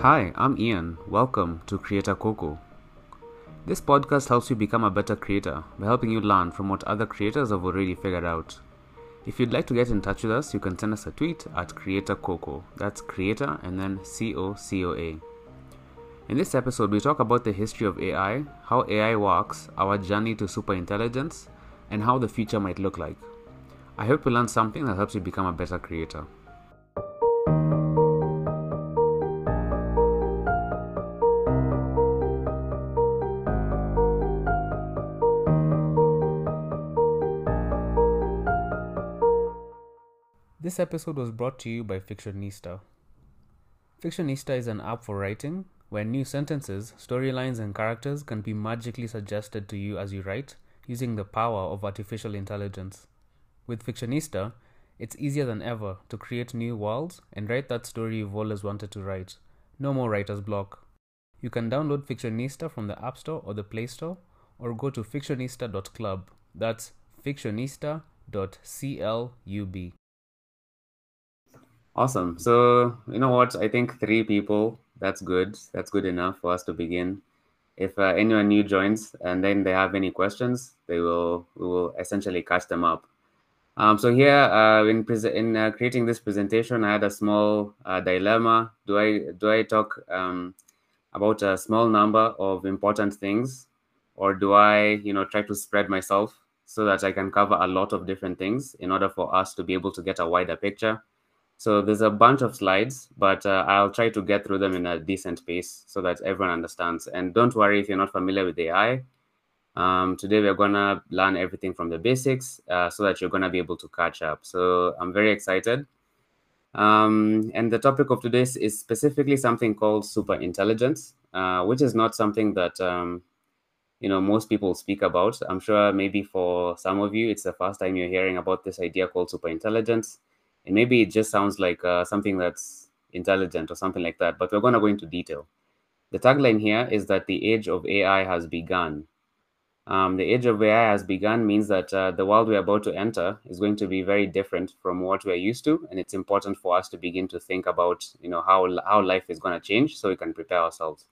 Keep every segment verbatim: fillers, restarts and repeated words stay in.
Hi, I'm Ian. Welcome to Creator Coco. This podcast helps you become a better creator by helping you learn from what other creators have already figured out. If you'd like to get in touch with us, you can send us a tweet at Creator Coco. That's Creator and then C O C O A. In this episode, we talk about the history of A I, how A I works, our journey to superintelligence, and how the future might look like. I hope you learn something that helps you become a better creator. This episode was brought to you by Fictionista. Fictionista is an app for writing where new sentences, storylines, and characters can be magically suggested to you as you write using the power of artificial intelligence. With Fictionista, it's easier than ever to create new worlds and write that story you've always wanted to write. No more writer's block. You can download Fictionista from the App Store or the Play Store, or go to fictionista dot club. That's fictionista dot club. Awesome. So, you know what? I think three people, that's good. That's good enough for us to begin. If uh, anyone new joins and then they have any questions, they will we will essentially catch them up. Um, so here, uh, in pre- in uh, creating this presentation, I had a small uh, dilemma. Do I do I talk um, about a small number of important things, or do I, you know, try to spread myself so that I can cover a lot of different things in order for us to be able to get a wider picture? So there's a bunch of slides, but uh, I'll try to get through them in a decent pace so that everyone understands. And don't worry if you're not familiar with A I. Um, today we're gonna learn everything from the basics uh, so that you're gonna be able to catch up. So I'm very excited. Um, and the topic of today is specifically something called superintelligence, uh, which is not something that um, you know most people speak about. I'm sure maybe for some of you, it's the first time you're hearing about this idea called superintelligence. And maybe it just sounds like uh, something that's intelligent or something like that, but we're going to go into detail. The tagline here is that the age of A I has begun. Um, the age of A I has begun means that uh, the world we're about to enter is going to be very different from what we're used to, and it's important for us to begin to think about, you know, how how life is going to change so we can prepare ourselves.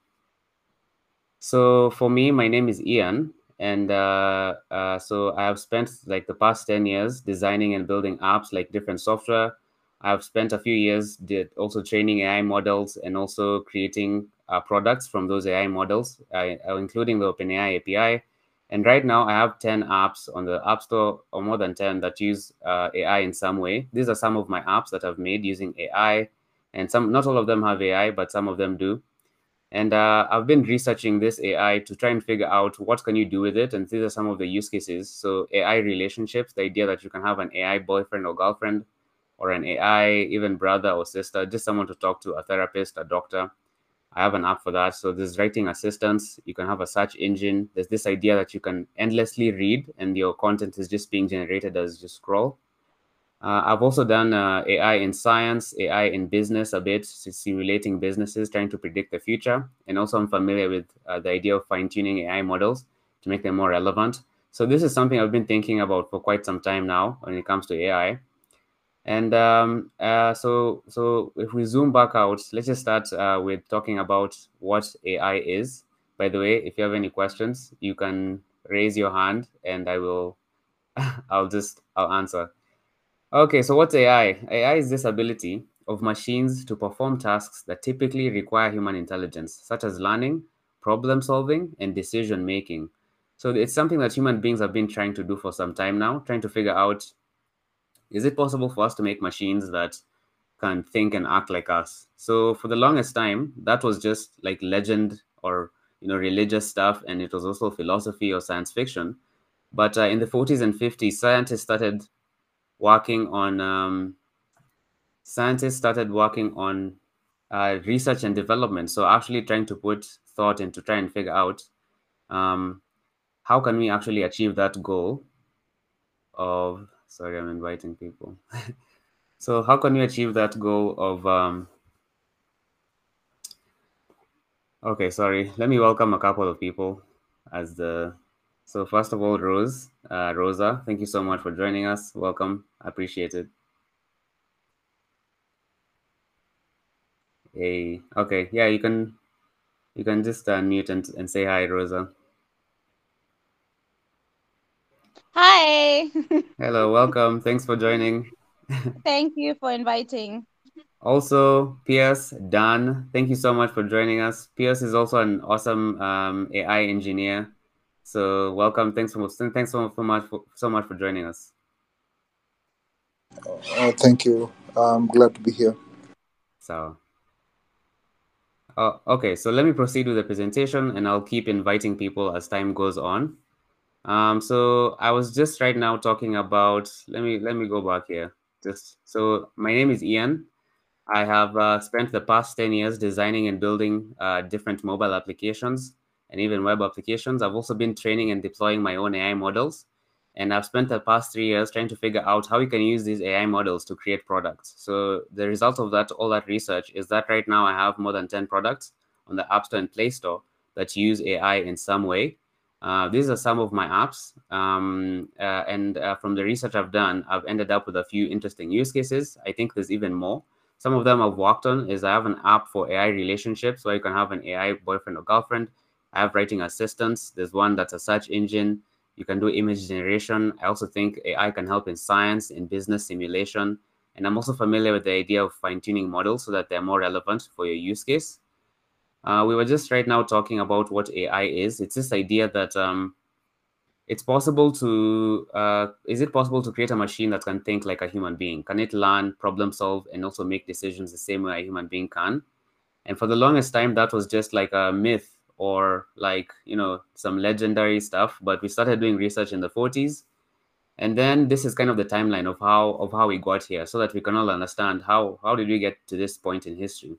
So for me, my name is Ian, and uh, uh, so I have spent like the past ten years designing and building apps like different software. I've spent a few years did also training A I models and also creating uh, products from those A I models, uh, including the OpenAI A P I. And right now, I have ten apps on the App Store, or more than ten, that use uh, A I in some way. These are some of my apps that I've made using A I, and some not all of them have A I, but some of them do. And uh, I've been researching this A I to try and figure out what can you do with it. And these are some of the use cases. So A I relationships, the idea that you can have an A I boyfriend or girlfriend, or an A I even brother or sister, just someone to talk to, a therapist, a doctor. I have an app for that. So there's writing assistance. You can have a search engine. There's this idea that you can endlessly read and your content is just being generated as you scroll. Uh, I've also done uh, A I in science, A I in business a bit, simulating businesses, trying to predict the future. And also I'm familiar with uh, the idea of fine-tuning A I models to make them more relevant. So this is something I've been thinking about for quite some time now when it comes to A I. And um, uh, so, so if we zoom back out, let's just start uh, with talking about what A I is. By the way, if you have any questions, you can raise your hand and I will, I'll just, I'll answer. Okay, so what's A I? A I is this ability of machines to perform tasks that typically require human intelligence, such as learning, problem solving, and decision making. So it's something that human beings have been trying to do for some time now, trying to figure out, is it possible for us to make machines that can think and act like us? So for the longest time, that was just like legend or you know religious stuff, and it was also philosophy or science fiction. But uh, in the forties and fifties, scientists started working on um, scientists started working on uh, research and development. So actually trying to put thought into try and figure out um, how can we actually achieve that goal of, sorry, I'm inviting people. So how can we achieve that goal of, um, okay, sorry, let me welcome a couple of people as the, so first of all, Rose, uh, Rosa, thank you so much for joining us. Welcome, I appreciate it. Hey, okay, yeah, you can you can just unmute and and say hi, Rosa. Hi. Hello, welcome. Thanks for joining. Thank you for inviting. Also, Pierce, Dan, thank you so much for joining us. Pierce is also an awesome um, A I engineer. So welcome. Thanks so thanks so, so much for so much for joining us. Uh, thank you. I'm glad to be here. So, uh, okay, so let me proceed with the presentation, and I'll keep inviting people as time goes on. Um, so I was just right now talking about. Let me let me go back here. Just so my name is Ian. I have uh, spent the past ten years designing and building uh, different mobile applications and even web applications. I've also been training and deploying my own A I models. And I've spent the past three years trying to figure out how we can use these A I models to create products. So the result of that, all that research, is that right now I have more than ten products on the App Store and Play Store that use A I in some way. Uh, these are some of my apps. Um, uh, and uh, from the research I've done, I've ended up with a few interesting use cases. I think there's even more. Some of them I've worked on is I have an app for A I relationships where you can have an A I boyfriend or girlfriend. I have writing assistants. There's one that's a search engine. You can do image generation. I also think A I can help in science, in business simulation. And I'm also familiar with the idea of fine-tuning models so that they're more relevant for your use case. Uh, we were just right now talking about what A I is. It's this idea that um, it's possible to uh, is it possible to create a machine that can think like a human being? Can it learn, problem solve, and also make decisions the same way a human being can? And for the longest time, that was just like a myth or like, you know, some legendary stuff. But we started doing research in the forties. And then this is kind of the timeline of how of how we got here so that we can all understand how how did we get to this point in history.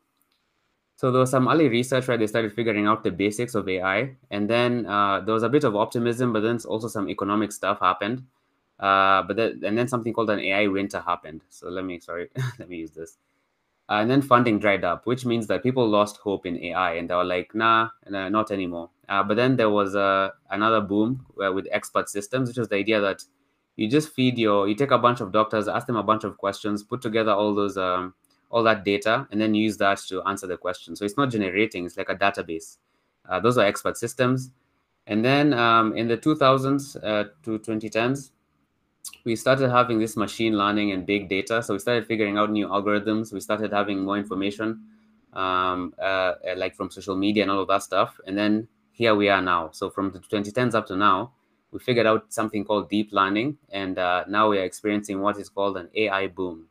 So there was some early research where they started figuring out the basics of A I, and then uh, there was a bit of optimism, but then also some economic stuff happened. Uh, but then, and then something called an A I winter happened. So let me sorry, let me use this. Uh, and then funding dried up, which means that people lost hope in A I, and they were like, "Nah, nah not anymore." Uh, but then there was uh, another boom where, with expert systems, which was the idea that you just feed your, you take a bunch of doctors, ask them a bunch of questions, put together all those, um, all that data, and then use that to answer the question. So it's not generating; it's like a database. Uh, those are expert systems. And then um, in the two thousands uh, to twenty tens, we started having this machine learning and big data. So we started figuring out new algorithms. We started having more information, um, uh, uh, like from social media and all of that stuff. And then here we are now. So from the twenty tens up to now, we figured out something called deep learning. And uh, now we are experiencing what is called an A I boom.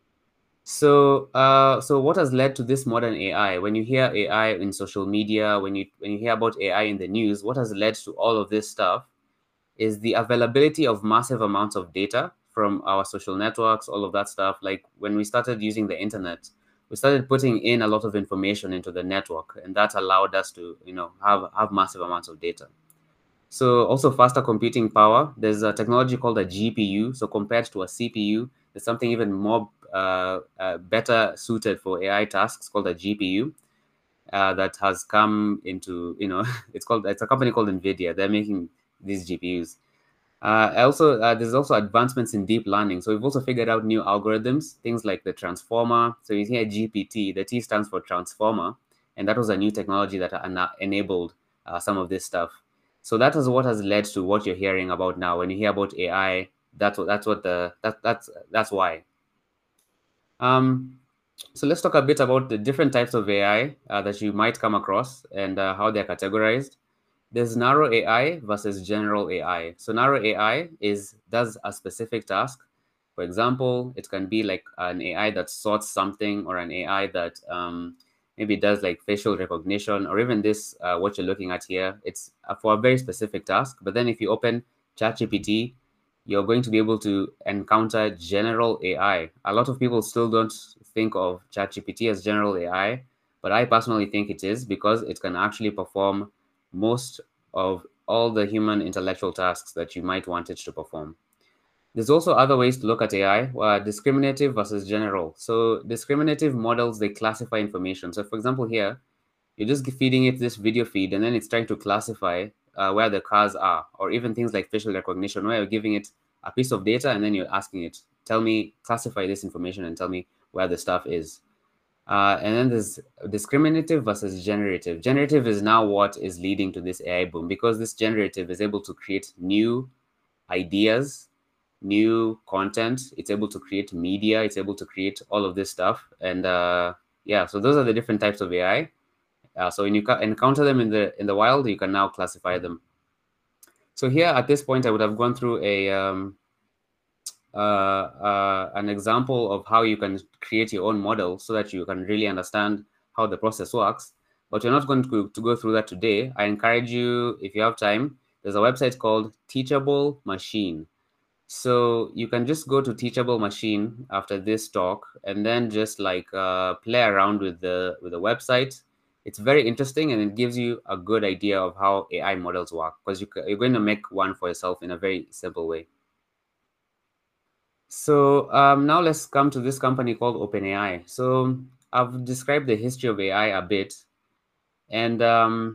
So, uh, so what has led to this modern A I? When you hear A I in social media, when you when you hear about A I in the news, what has led to all of this stuff is the availability of massive amounts of data from our social networks, all of that stuff. Like when we started using the internet, we started putting in a lot of information into the network, and that allowed us to, you know, have have massive amounts of data. So also faster computing power. There's a technology called a G P U. So compared to a C P U, there's something even more uh, uh, better suited for A I tasks called a G P U. Uh, that has come into, you know, it's called, it's a company called NVIDIA. They're making these G P Us. Uh, also, uh, there's also advancements in deep learning. So we've also figured out new algorithms, things like the transformer. So you hear G P T, the T stands for transformer, and that was a new technology that en- enabled uh, some of this stuff. So that is what has led to what you're hearing about now. When you hear about A I, that's what that's what the that that's that's why. Um, so let's talk a bit about the different types of A I uh, that you might come across and uh, how they're categorized. There's narrow A I versus general A I. So narrow A I is does a specific task. For example, it can be like an A I that sorts something, or an A I that um, maybe does like facial recognition, or even this uh, what you're looking at here. It's uh, for a very specific task. But then if you open ChatGPT, you're going to be able to encounter general A I. A lot of people still don't think of ChatGPT as general A I, but I personally think it is because it can actually perform most of all the human intellectual tasks that you might want it to perform. There's also other ways to look at A I, uh, discriminative versus general. So discriminative models, they classify information. So for example, here, you're just feeding it this video feed, and then it's trying to classify uh, where the cars are, or even things like facial recognition, where you're giving it a piece of data and then you're asking it, tell me, classify this information and tell me where the stuff is. Uh, and then there's discriminative versus generative. Generative is now what is leading to this A I boom, because this generative is able to create new ideas, new content. It's able to create media. It's able to create all of this stuff. And uh, yeah, so those are the different types of A I. Uh, so when you encounter them in the in the wild, you can now classify them. So here at this point, I would have gone through a um, uh, uh, an example of how you can create your own model so that you can really understand how the process works. But we're not going to, to go through that today. I encourage you, if you have time, there's a website called Teachable Machine. So you can just go to Teachable Machine after this talk and then just like uh, play around with the with the website. It's very interesting, and it gives you a good idea of how A I models work, because you, you're going to make one for yourself in a very simple way. So um, now let's come to this company called OpenAI. So I've described the history of A I a bit, and um,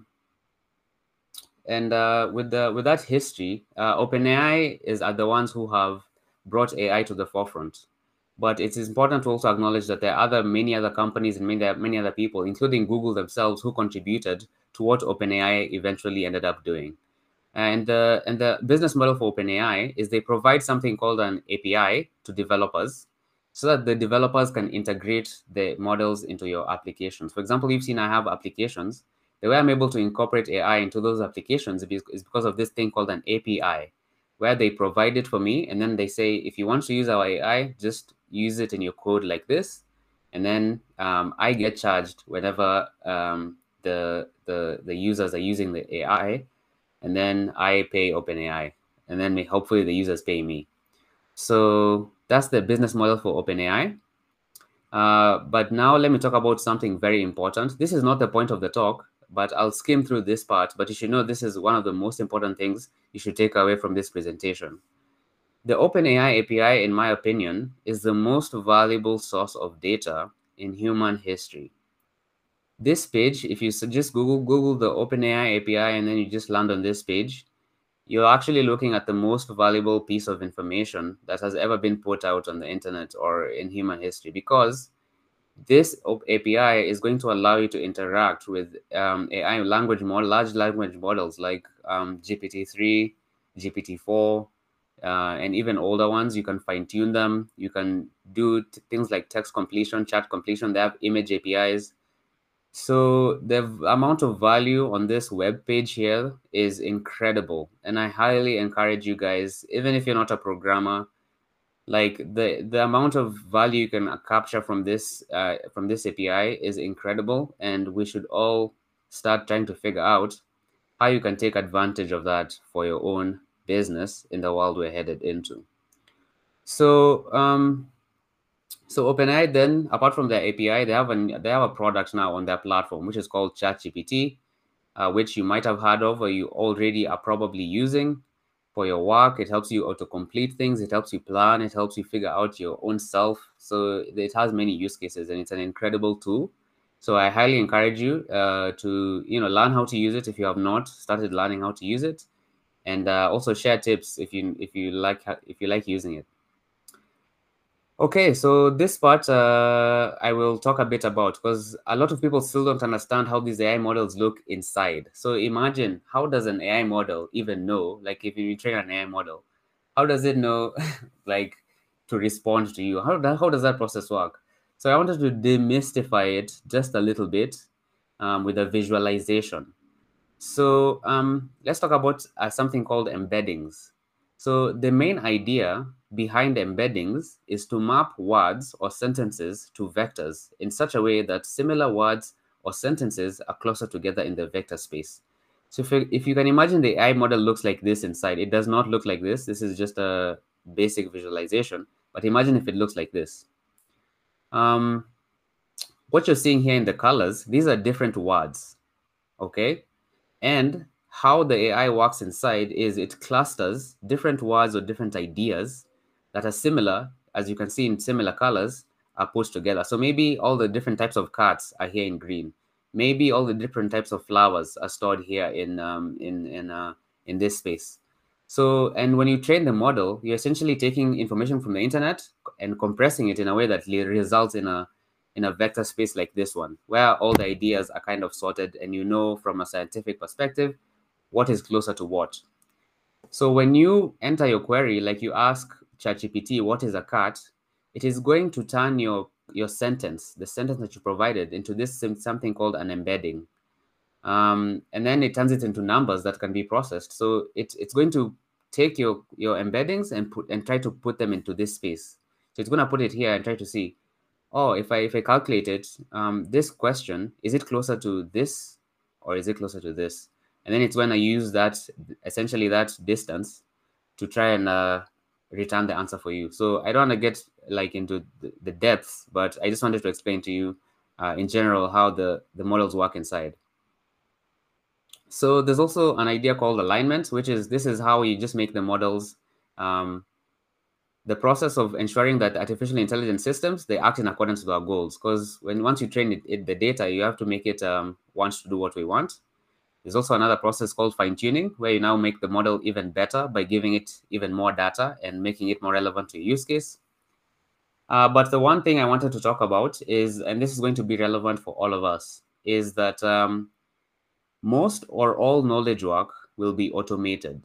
and uh, with the with that history, uh, OpenAI is are the ones who have brought A I to the forefront. But it is important to also acknowledge that there are other many other companies and many many other people, including Google themselves, who contributed to what OpenAI eventually ended up doing. And the and the business model for OpenAI is they provide something called an A P I to developers, so that the developers can integrate the models into your applications. For example, you've seen I have applications. The way I'm able to incorporate A I into those applications is because of this thing called an A P I, where they provide it for me, and then they say, if you want to use our A I, just use it in your code like this, and then um, I get charged whenever um, the the the users are using the A I. And then I pay OpenAI, and then hopefully the users pay me. So that's the business model for OpenAI. Uh, but now let me talk about something very important. This is not the point of the talk, but I'll skim through this part. But you should know this is one of the most important things you should take away from this presentation. The OpenAI A P I, in my opinion, is the most valuable source of data in human history. This page, if you just Google Google the OpenAI A P I and then you just land on this page, you're actually looking at the most valuable piece of information that has ever been put out on the internet or in human history, because this A P I is going to allow you to interact with um, A I language model, large language models like um, G P T three, G P T four, uh, and even older ones. You can fine tune them. You can do things like text completion, chat completion. They have image A P Is. So the amount of value on this web page here is incredible, and I highly encourage you guys, even if you're not a programmer, like the the amount of value you can capture from this uh, from this A P I is incredible, and we should all start trying to figure out how you can take advantage of that for your own business in the world we're headed into. So um, So OpenAI then, apart from their A P I, they have a they have a product now on their platform, which is called ChatGPT, uh, which you might have heard of or you already are probably using for your work. It helps you autocomplete things. It helps you plan. It helps you figure out your own self. So it has many use cases, and it's an incredible tool. So I highly encourage you uh, to you know learn how to use it if you have not started learning how to use it, and uh, also share tips if you if you like if you like using it. Okay, so this part uh, I will talk a bit about, because a lot of people still don't understand how these A I models look inside. So imagine, how does an A I model even know, like if you train an A I model, how does it know like to respond to you? How, how does that process work? So I wanted to demystify it just a little bit um, with a visualization. So um, let's talk about uh, something called embeddings. So the main idea behind embeddings is to map words or sentences to vectors in such a way that similar words or sentences are closer together in the vector space. So if you, if you can imagine the A I model looks like this inside, it does not look like this. This is just a basic visualization. But imagine if it looks like this. Um, what you're seeing here in the colors, these are different words, okay? And how the A I works inside is it clusters different words or different ideas that are similar, as you can see in similar colors, are put together. So maybe all the different types of cats are here in green. Maybe all the different types of flowers are stored here in um, in in uh, in this space. So, and when you train the model, you're essentially taking information from the internet and compressing it in a way that results in a in a vector space like this one, where all the ideas are kind of sorted and you know from a scientific perspective what is closer to what. So when you enter your query, like you ask ChatGPT, what is a cat? It is going to turn your, your sentence, the sentence that you provided, into this something called an embedding. Um, and then it turns it into numbers that can be processed. So it, it's going to take your, your embeddings and put and try to put them into this space. So it's going to put it here and try to see, oh, if I if I calculate it, um, this question, is it closer to this or is it closer to this? And then it's going to use that, essentially that distance, to try and uh, return the answer for you. So I don't want to get like into the, the depths, but I just wanted to explain to you uh, in general how the, the models work inside. So there's also an idea called alignment, which is, this is how you just make the models, um, the process of ensuring that artificial intelligence systems, they act in accordance with our goals. Because when once you train it, it, the data, you have to make it um, want to do what we want. There's also another process called fine-tuning, where you now make the model even better by giving it even more data and making it more relevant to your use case. Uh, but the one thing I wanted to talk about is, and this is going to be relevant for all of us, is that um, most or all knowledge work will be automated.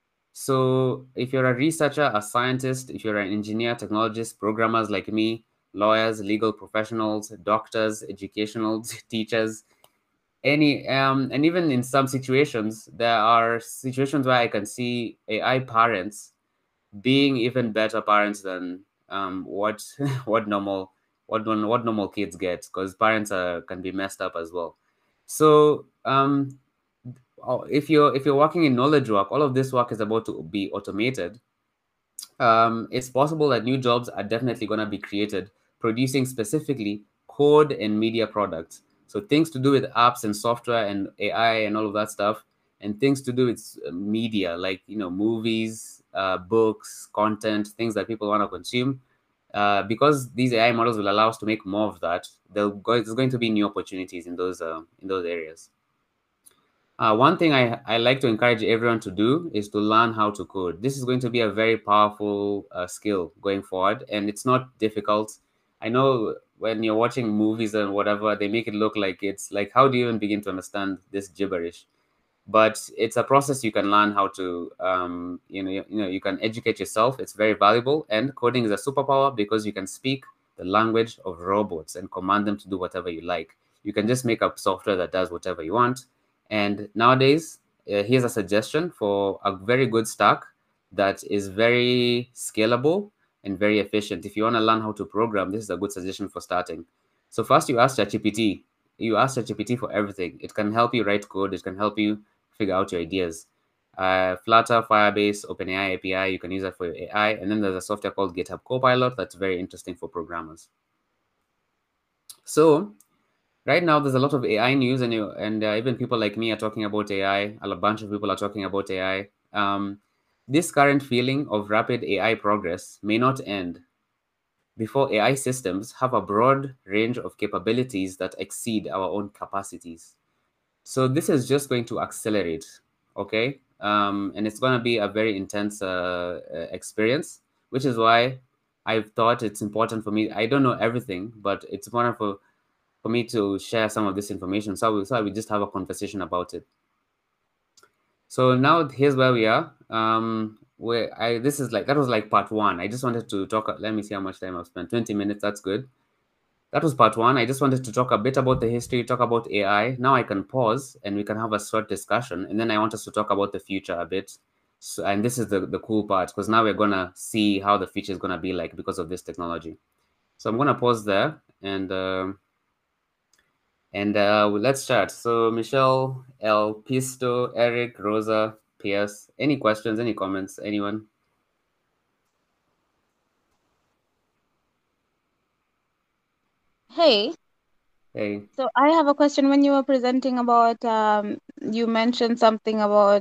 So if you're a researcher, a scientist, if you're an engineer, technologist, programmers like me, lawyers, legal professionals, doctors, educational teachers, any um, and even in some situations, there are situations where I can see A I parents being even better parents than um, what what normal what what normal kids get, because parents are can be messed up as well. So um, if you're if you're working in knowledge work, all of this work is about to be automated. Um, it's possible that new jobs are definitely going to be created producing specifically code and media products. So things to do with apps and software and A I and all of that stuff, and things to do with media, like, you know, movies, uh, books, content, things that people want to consume. Uh, because these A I models will allow us to make more of that, go, there's going to be new opportunities in those uh, in those areas. Uh, one thing I, I like to encourage everyone to do is to learn how to code. This is going to be a very powerful uh, skill going forward, and it's not difficult. I know when you're watching movies and whatever, they make it look like it's like, how do you even begin to understand this gibberish? But it's a process you can learn how to, um, you know, you, you know, you can educate yourself. It's very valuable, and coding is a superpower because you can speak the language of robots and command them to do whatever you like. You can just make up software that does whatever you want. And nowadays, uh, here's a suggestion for a very good stack that is very scalable and very efficient. If you want to learn how to program, this is a good suggestion for starting. So first, you ask ChatGPT. You ask ChatGPT for everything. It can help you write code. It can help you figure out your ideas. Uh, Flutter, Firebase, OpenAI A P I, you can use that for your A I. And then there's a software called GitHub Copilot that's very interesting for programmers. So right now, there's a lot of A I news, and you, and uh, even people like me are talking about A I. A bunch of people are talking about A I. Um, this current feeling of rapid A I progress may not end before A I systems have a broad range of capabilities that exceed our own capacities. So this is just going to accelerate, okay? Um, and it's going to be a very intense uh, experience, which is why I've thought it's important for me. I don't know everything, but it's wonderful for me to share some of this information, so we, so we just have a conversation about it. So now here's where we are. Um, where I this is like that was like part one. I just wanted to talk. Let me see how much time I've spent. twenty minutes. That's good. That was part one. I just wanted to talk a bit about the history, talk about A I. Now I can pause and we can have a short discussion, and then I want us to talk about the future a bit. So, and this is the the cool part, because now we're gonna see how the future is gonna be like because of this technology. So I'm gonna pause there and. Um, And uh, let's start. So Michelle, El Pisto, Eric, Rosa, Pierce. Any questions? Any comments? Anyone? Hey. Hey. So I have a question. When you were presenting about, um, you mentioned something about,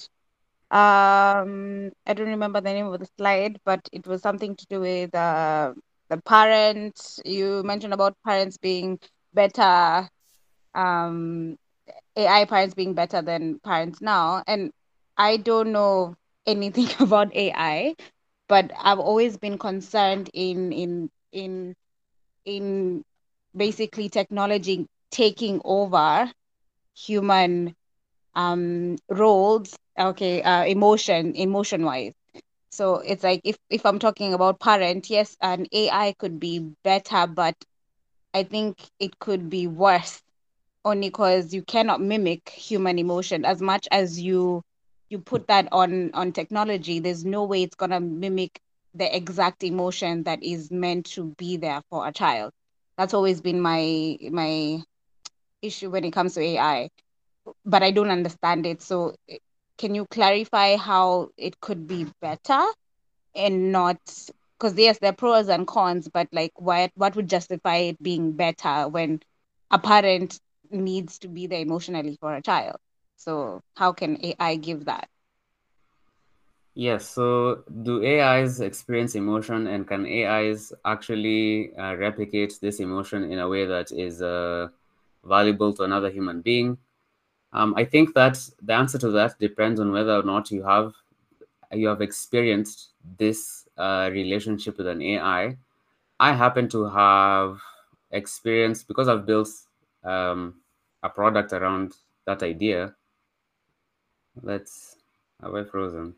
um, I don't remember the name of the slide, but it was something to do with uh, the parents. You mentioned about parents being better, um, A I parents being better than parents now. And I don't know anything about A I, but I've always been concerned in in in in basically technology taking over human um roles, okay, uh, emotion emotion wise. So it's like if if I'm talking about parent, yes, an A I could be better, but I think it could be worse, only because you cannot mimic human emotion as much as you you put that on on technology. There's no way it's gonna mimic the exact emotion that is meant to be there for a child. That's always been my my issue when it comes to A I, but I don't understand it. So eh, can you clarify how it could be better and not, because yes, there are pros and cons, but like what what would justify it being better when a parent needs to be there emotionally for a child? So how can A I give that? Yes. So, do A Is experience emotion, and can A Is actually uh, replicate this emotion in a way that is uh, valuable to another human being? Um, I think that the answer to that depends on whether or not you have you have experienced this uh, relationship with an A I. I happen to have experienced, because I've built um, a product around that idea. Let's have I frozen?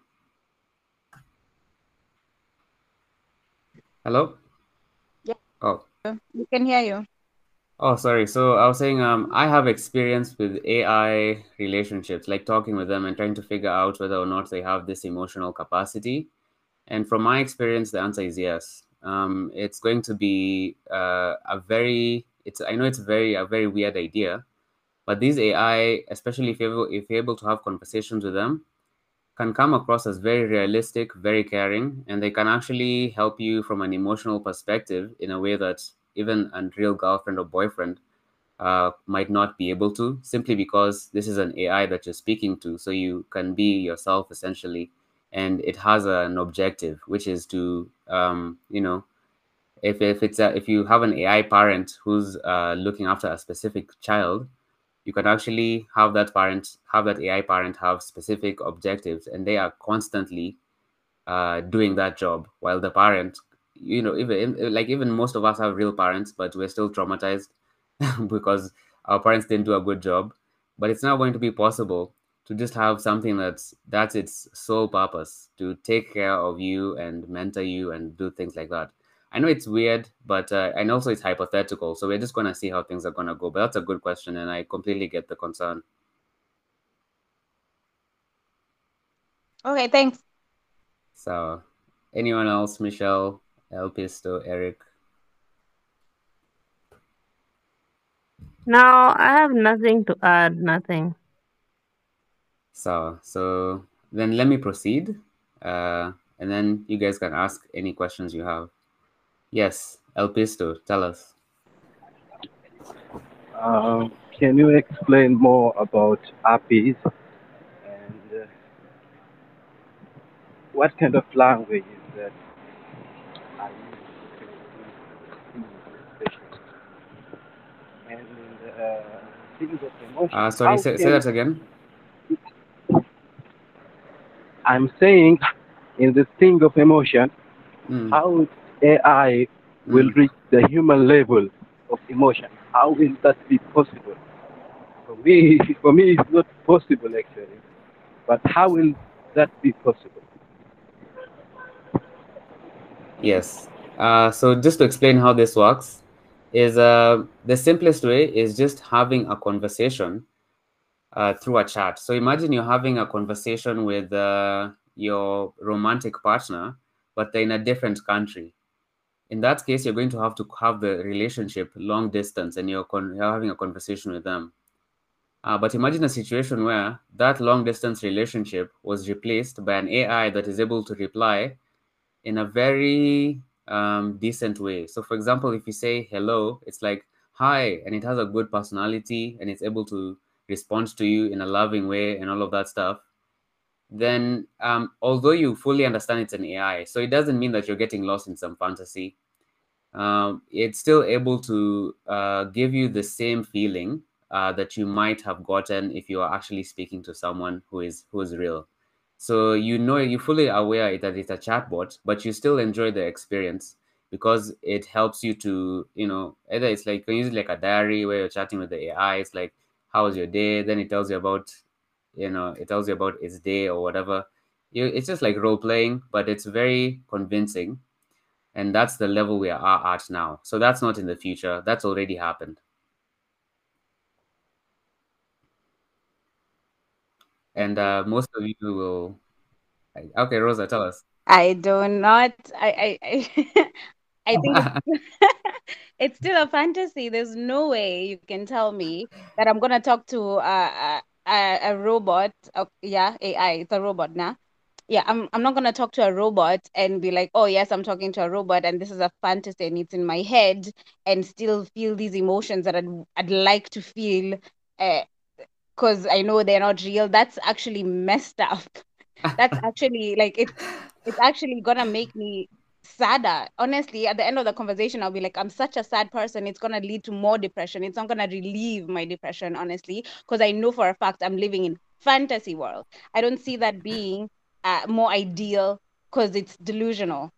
Hello? Yeah, Oh, we can hear you. oh, sorry. So I was saying, um, I have experience with A I relationships, like talking with them and trying to figure out whether or not they have this emotional capacity. And from my experience, the answer is yes. Um, it's going to be uh, a very, it's I know it's very a very weird idea, but these A I, especially if you're able, if you're able to have conversations with them, can come across as very realistic, very caring, and they can actually help you from an emotional perspective in a way that even a real girlfriend or boyfriend uh, might not be able to, simply because this is an A I that you're speaking to. So you can be yourself essentially, and it has an objective, which is to, um, you know, if if it's a, if you have an A I parent who's uh, looking after a specific child, you can actually have that parent have that A I parent have specific objectives, and they are constantly uh, doing that job, while the parent, you know, even like even most of us have real parents, but we're still traumatized because our parents didn't do a good job. But it's not going to be possible to just have something that's that's its sole purpose, to take care of you and mentor you and do things like that. I know it's weird, but uh, and also it's hypothetical, so we're just going to see how things are going to go. But that's a good question, and I completely get the concern. Okay, thanks. So, anyone else? Michelle, Elpisto, Eric? No, I have nothing to add, nothing. So, so then let me proceed, uh, and then you guys can ask any questions you have. Yes, Elpisto, tell us. Um, can you explain more about A P Is and uh, what kind of language is that are used to communicate? And in the uh, field of emotion, Uh, sorry, how say, say can that again. I'm saying in the thing of emotion, Mm, how A I will mm. reach the human level of emotion? How will that be possible? For me, for me, it's not possible actually. But how will that be possible? Yes. Uh, so just to explain how this works, is uh, the simplest way is just having a conversation uh, through a chat. So imagine you're having a conversation with uh, your romantic partner, but they're in a different country. In that case, you're going to have to have the relationship long distance, and you're, con- you're having a conversation with them. Uh, but imagine a situation where that long distance relationship was replaced by an A I that is able to reply in a very um, decent way. So, for example, if you say hello, it's like hi, and it has a good personality and it's able to respond to you in a loving way and all of that stuff. Then, um, although you fully understand it's an A I, so it doesn't mean that you're getting lost in some fantasy. Um, it's still able to uh, give you the same feeling uh, that you might have gotten if you are actually speaking to someone who is who is real. So you know you're fully aware that it's a chatbot, but you still enjoy the experience because it helps you to, you know, either it's like you can use it like a diary where you're chatting with the A I. It's like, how was your day? Then it tells you about, you know, it tells you about its day or whatever. You, it's just like role playing, but it's very convincing. And that's the level we are at now. So that's not in the future. That's already happened. And uh, most of you will. Okay, Rosa, tell us. I do not. I I I, I think it's, it's still a fantasy. There's no way you can tell me that I'm gonna talk to a a, a a robot. Uh, yeah, A I. It's a robot now. Yeah, I'm I'm not gonna talk to a robot and be like, oh yes, I'm talking to a robot, and this is a fantasy and it's in my head, and still feel these emotions that I'd I'd like to feel, uh, because I know they're not real. That's actually messed up. That's actually like it's it's actually gonna make me sadder. Honestly, at the end of the conversation, I'll be like, I'm such a sad person. It's gonna lead to more depression. It's not gonna relieve my depression, honestly, because I know for a fact I'm living in fantasy world. I don't see that being uh, more ideal because it's delusional.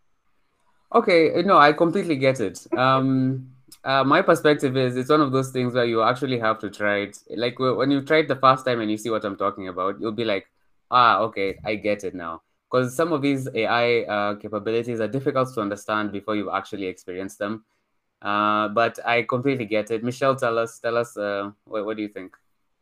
Okay, no, I completely get it. Um, uh, my perspective is it's one of those things where you actually have to try it. Like wh- when you try it the first time and you see what I'm talking about, you'll be like, ah, okay, I get it now. Because some of these A I uh, capabilities are difficult to understand before you've actually experienced them. Uh, but I completely get it. Michelle, tell us, tell us, uh, what, what do you think?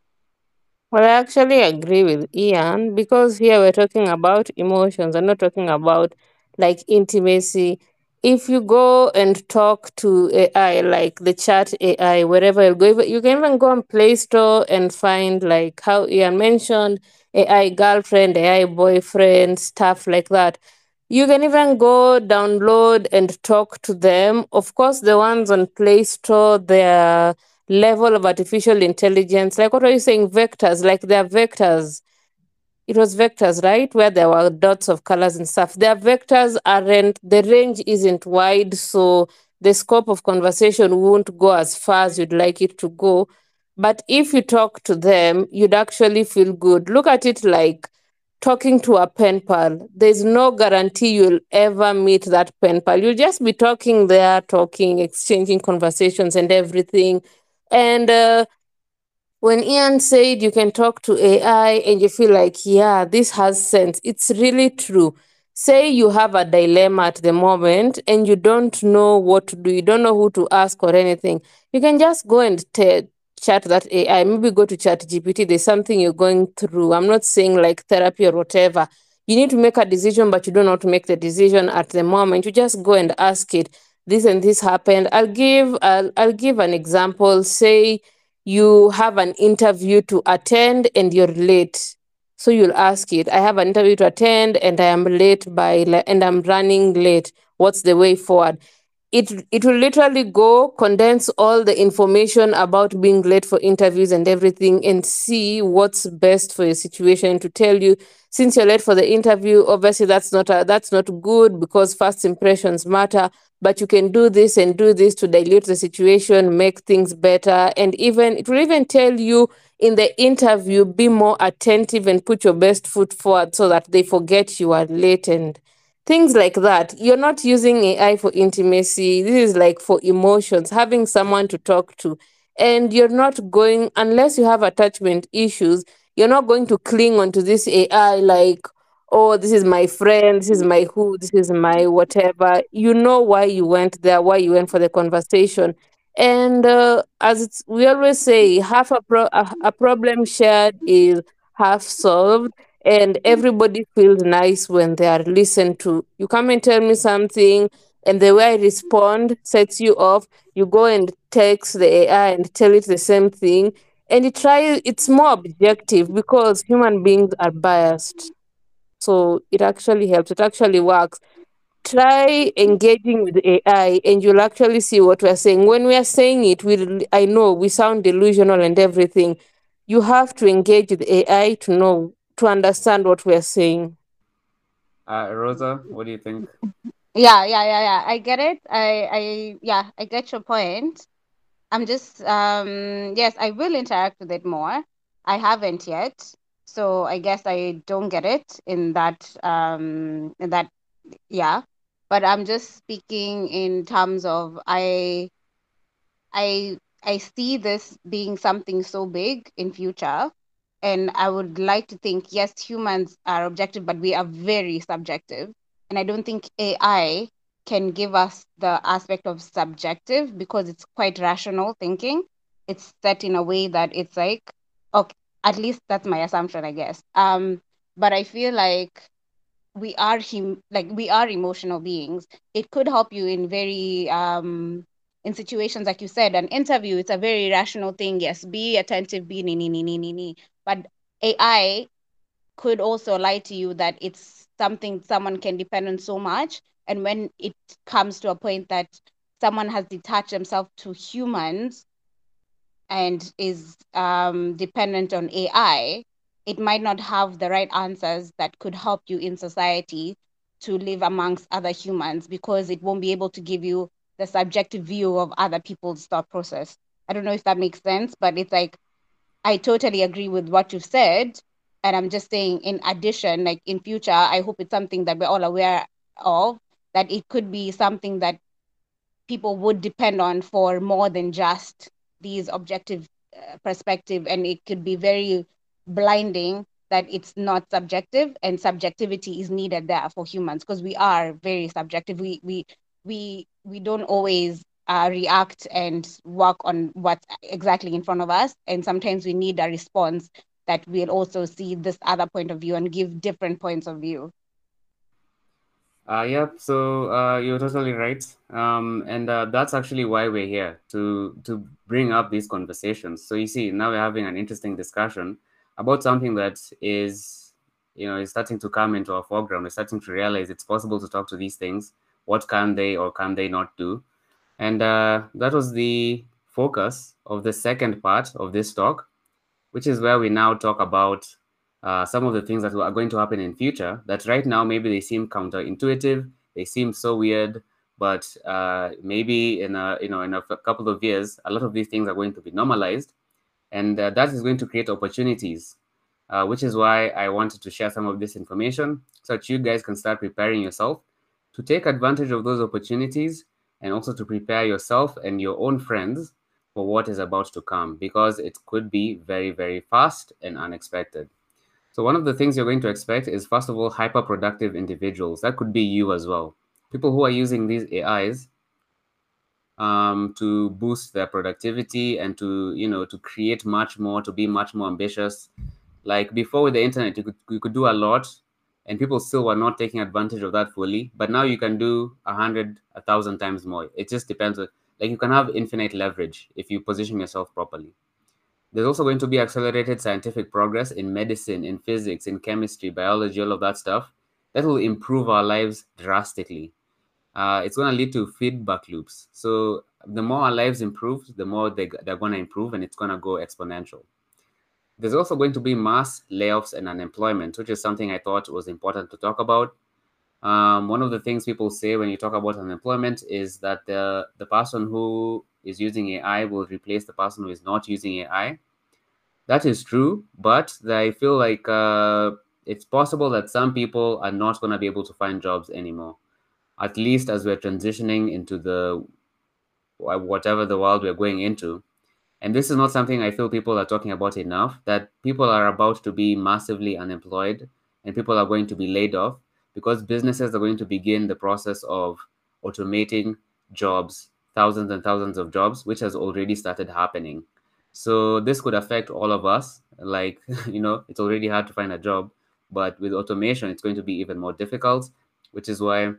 Well, I actually agree with Ian because here we're talking about emotions and not talking about like intimacy. If you go and talk to A I, like the chat A I, wherever you go, even- you can even go on Play Store and find like how Ian mentioned A I girlfriend, A I boyfriend, stuff like that. You can even go download and talk to them. Of course, the ones on Play Store, they're level of artificial intelligence. Like what are you saying? Vectors, like they're vectors. It was vectors, right? Where there were dots of colors and stuff. Their vectors aren't, the range isn't wide, so the scope of conversation won't go as far as you'd like it to go. But if you talk to them, you'd actually feel good. Look at it like talking to a pen pal. There's no guarantee you'll ever meet that pen pal. You'll just be talking there, talking, exchanging conversations and everything. And uh, when Ian said you can talk to A I and you feel like, yeah, this has sense, it's really true. Say you have a dilemma at the moment and you don't know what to do, you don't know who to ask or anything. You can just go and t- chat that A I. Maybe go to Chat G P T. There's something you're going through. I'm not saying like therapy or whatever. You need to make a decision, but you don't know how to make the decision at the moment. You just go and ask it. This and this happened. I'll give. I'll, I'll give an example. Say you have an interview to attend and you're late. So you'll ask it, I have an interview to attend and I am late by le- and I'm running late. What's the way forward? It it will literally go condense all the information about being late for interviews and everything and see what's best for your situation to tell you since you're late for the interview. Obviously that's not a, that's not good because first impressions matter, but you can do this and do this to dilute the situation, make things better, and even it will even tell you in the interview, be more attentive and put your best foot forward so that they forget you are late and things like that. You're not using A I for intimacy. This is like for emotions, having someone to talk to. And you're not going, unless you have attachment issues, you're not going to cling onto this A I like, oh, this is my friend, this is my who, this is my whatever. You know why you went there, why you went for the conversation. And uh, as it's, we always say, half a, pro- a, a problem shared is half solved, and everybody feels nice when they are listened to. You come and tell me something, and the way I respond sets you off. You go and text the A I and tell it the same thing, and it try it's more objective because human beings are biased. So it actually helps. It actually works. Try engaging with A I, and you'll actually see what we're saying. When we are saying it, we I know we sound delusional and everything. You have to engage with A I to know to understand what we're saying. Uh, Rosa, what do you think? Yeah, yeah, yeah, yeah. I get it. I, I, yeah, I get your point. I'm just, um, yes, I will interact with it more. I haven't yet, so I guess I don't get it in that, um, in that, yeah. but I'm just speaking in terms of I I I see this being something so big in future, and I would like to think yes, humans are objective, but we are very subjective, and I don't think A I can give us the aspect of subjective because it's quite rational thinking. It's set in a way that it's like, okay, at least that's my assumption, I guess. Um, but I feel like we are him like we are emotional beings. It could help you in very um in situations like you said, an interview. It's a very rational thing. Yes, be attentive, be ni ni ni ni ni ni. But A I could also lie to you that it's something someone can depend on so much. And when it comes to a point that someone has detached themselves to humans and is um, dependent on A I, it might not have the right answers that could help you in society to live amongst other humans because it won't be able to give you the subjective view of other people's thought process. I don't know if that makes sense, but it's like I totally agree with what you've said. And I'm just saying, in addition, like in future, I hope it's something that we're all aware of, that it could be something that people would depend on for more than just these objective uh, perspective, and it could be very blinding that it's not subjective, and subjectivity is needed there for humans because we are very subjective. We we we we don't always uh, react and work on what's exactly in front of us, and sometimes we need a response that will also see this other point of view and give different points of view. Uh, yep. So uh, you're totally right, um, and uh, that's actually why we're here to to bring up these conversations. So you see, now we're having an interesting discussion about something that is, you know, is starting to come into our foreground. We're starting to realize it's possible to talk to these things. What can they or can they not do? And uh, that was the focus of the second part of this talk, which is where we now talk about uh, some of the things that are going to happen in future that right now maybe they seem counterintuitive, they seem so weird, but uh, maybe in a you know in a couple of years, a lot of these things are going to be normalized, and uh, that is going to create opportunities. Uh, which is why I wanted to share some of this information so that you guys can start preparing yourself to take advantage of those opportunities, and also to prepare yourself and your own friends for what is about to come, because it could be very, very fast and unexpected. So one of the things you're going to expect is, first of all, hyper productive individuals. That could be you as well. People who are using these A Is um, to boost their productivity and to, you know, to create much more, to be much more ambitious. Like before with the internet, you could, you could do a lot and people still were not taking advantage of that fully. But now you can do a hundred, a thousand times more. It just depends on, like you can have infinite leverage if you position yourself properly. There's also going to be accelerated scientific progress in medicine, in physics, in chemistry, biology, all of that stuff. That will improve our lives drastically. Uh, it's going to lead to feedback loops. So the more our lives improve, the more they, they're going to improve, and it's going to go exponential. There's also going to be mass layoffs and unemployment, which is something I thought was important to talk about. Um, one of the things people say when you talk about unemployment is that the, the person who is using A I will replace the person who is not using A I. That is true, but I feel like uh, it's possible that some people are not going to be able to find jobs anymore, at least as we're transitioning into the whatever the world we're going into. And this is not something I feel people are talking about enough, that people are about to be massively unemployed and people are going to be laid off because businesses are going to begin the process of automating jobs, thousands and thousands of jobs, which has already started happening. So this could affect all of us. Like, you know, it's already hard to find a job, but with automation, it's going to be even more difficult, which is why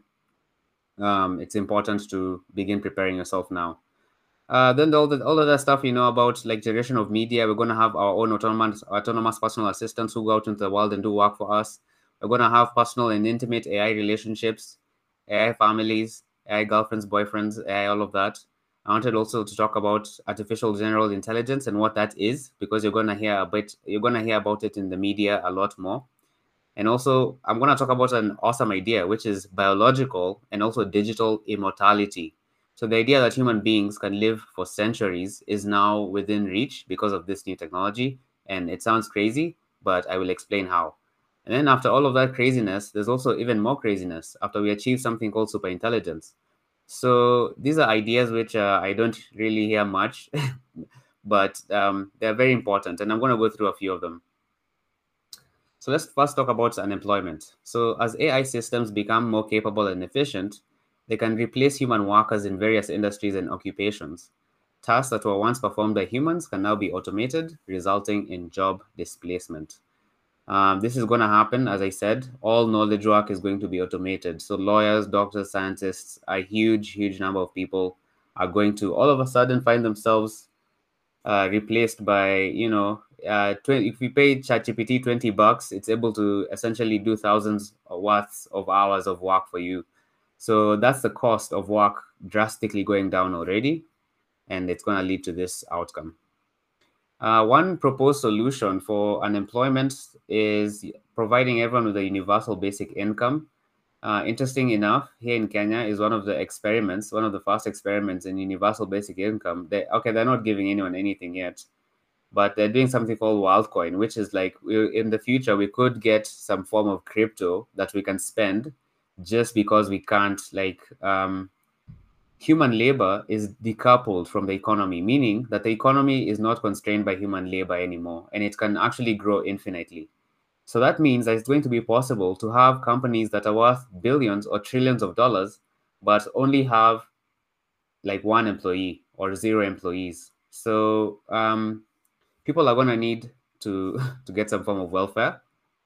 um, it's important to begin preparing yourself now. Uh, then all the all of that stuff, you know, about like generation of media, we're gonna have our own autonomous autonomous personal assistants who go out into the world and do work for us. We're gonna have personal and intimate A I relationships, A I families, A I girlfriends, boyfriends, A I, all of that. I wanted also to talk about artificial general intelligence and what that is, because you're gonna hear a bit, you're gonna hear about it in the media a lot more. And also, I'm gonna talk about an awesome idea, which is biological and also digital immortality. So the idea that human beings can live for centuries is now within reach because of this new technology. And it sounds crazy, but I will explain how. And then after all of that craziness, there's also even more craziness after we achieve something called superintelligence. So these are ideas which uh, I don't really hear much, but um, they're very important. And I'm going to go through a few of them. So let's first talk about unemployment. So as A I systems become more capable and efficient, they can replace human workers in various industries and occupations. Tasks that were once performed by humans can now be automated, resulting in job displacement. Um, this is going to happen, as I said, all knowledge work is going to be automated. So lawyers, doctors, scientists, a huge, huge number of people are going to all of a sudden find themselves uh, replaced by, you know, uh, twenty, if we pay ChatGPT twenty bucks, it's able to essentially do thousands worths of hours of work for you. So that's the cost of work drastically going down already, and it's going to lead to this outcome. Uh, one proposed solution for unemployment is providing everyone with a universal basic income. Uh, interesting enough, here in Kenya is one of the experiments, one of the first experiments in universal basic income. They, okay, they're not giving anyone anything yet, but they're doing something called WorldCoin, which is like we, in the future, we could get some form of crypto that we can spend just because we can't like um, human labor is decoupled from the economy, meaning that the economy is not constrained by human labor anymore, and it can actually grow infinitely. So that means that it's going to be possible to have companies that are worth billions or trillions of dollars, but only have like one employee or zero employees. So um, people are going to need to to get some form of welfare.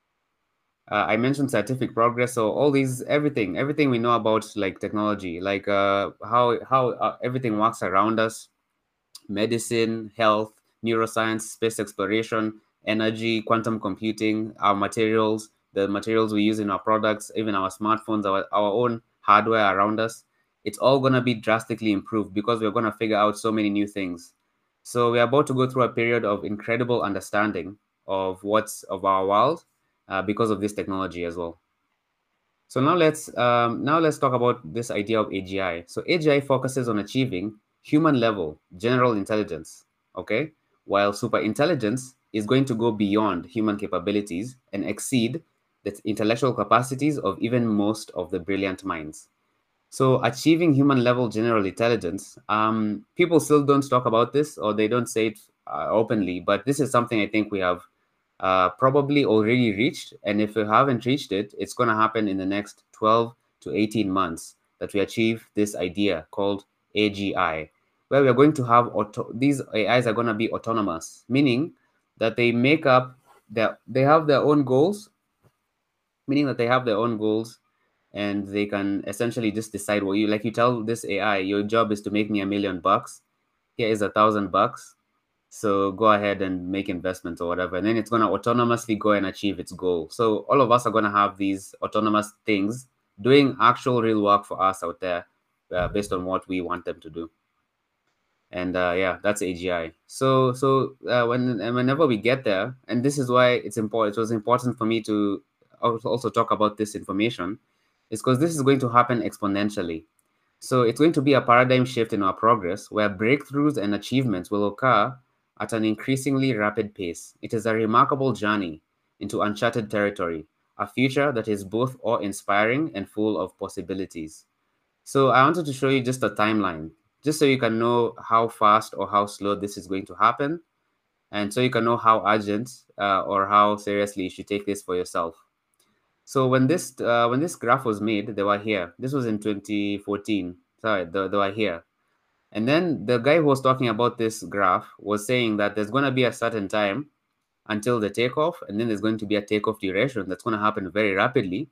Uh, I mentioned scientific progress, so all these, everything, everything we know about like technology, like uh, how how uh, everything works around us, medicine, health, neuroscience, space exploration, energy, quantum computing, our materials, the materials we use in our products, even our smartphones, our, our own hardware around us. It's all going to be drastically improved because we're going to figure out so many new things. So we're about to go through a period of incredible understanding of what's of our world uh, because of this technology as well. So now let's um, now let's talk about this idea of A G I. So A G I focuses on achieving human level general intelligence, okay? While super intelligence is going to go beyond human capabilities and exceed the intellectual capacities of even most of the brilliant minds. So achieving human level general intelligence, um, people still don't talk about this or they don't say it uh, openly, but this is something I think we have uh, probably already reached. And if we haven't reached it, it's going to happen in the next twelve to eighteen months that we achieve this idea called A G I, where we're going to have auto these A Is are going to be autonomous, meaning that they make up their, they have their own goals, meaning that they have their own goals and they can essentially just decide what you like. You tell this A I, your job is to make me a million bucks. Here is a thousand bucks. So go ahead and make investments or whatever. And then it's going to autonomously go and achieve its goal. So all of us are going to have these autonomous things doing actual real work for us out there uh, based on what we want them to do. And uh, yeah, that's A G I. So so uh, when whenever we get there, and this is why it's important. It was important for me to also talk about this information, is because this is going to happen exponentially. So it's going to be a paradigm shift in our progress where breakthroughs and achievements will occur at an increasingly rapid pace. It is a remarkable journey into uncharted territory, a future that is both awe-inspiring and full of possibilities. So I wanted to show you just a timeline, just so you can know how fast or how slow this is going to happen, and so you can know how urgent uh, or how seriously you should take this for yourself. So when this uh, when this graph was made, they were here. This was in twenty fourteen. Sorry, they, they were here. And then the guy who was talking about this graph was saying that there's going to be a certain time until the takeoff, and then there's going to be a takeoff duration that's going to happen very rapidly.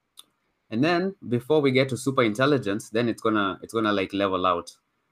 And then before we get to super intelligence, then it's gonna it's gonna like level out.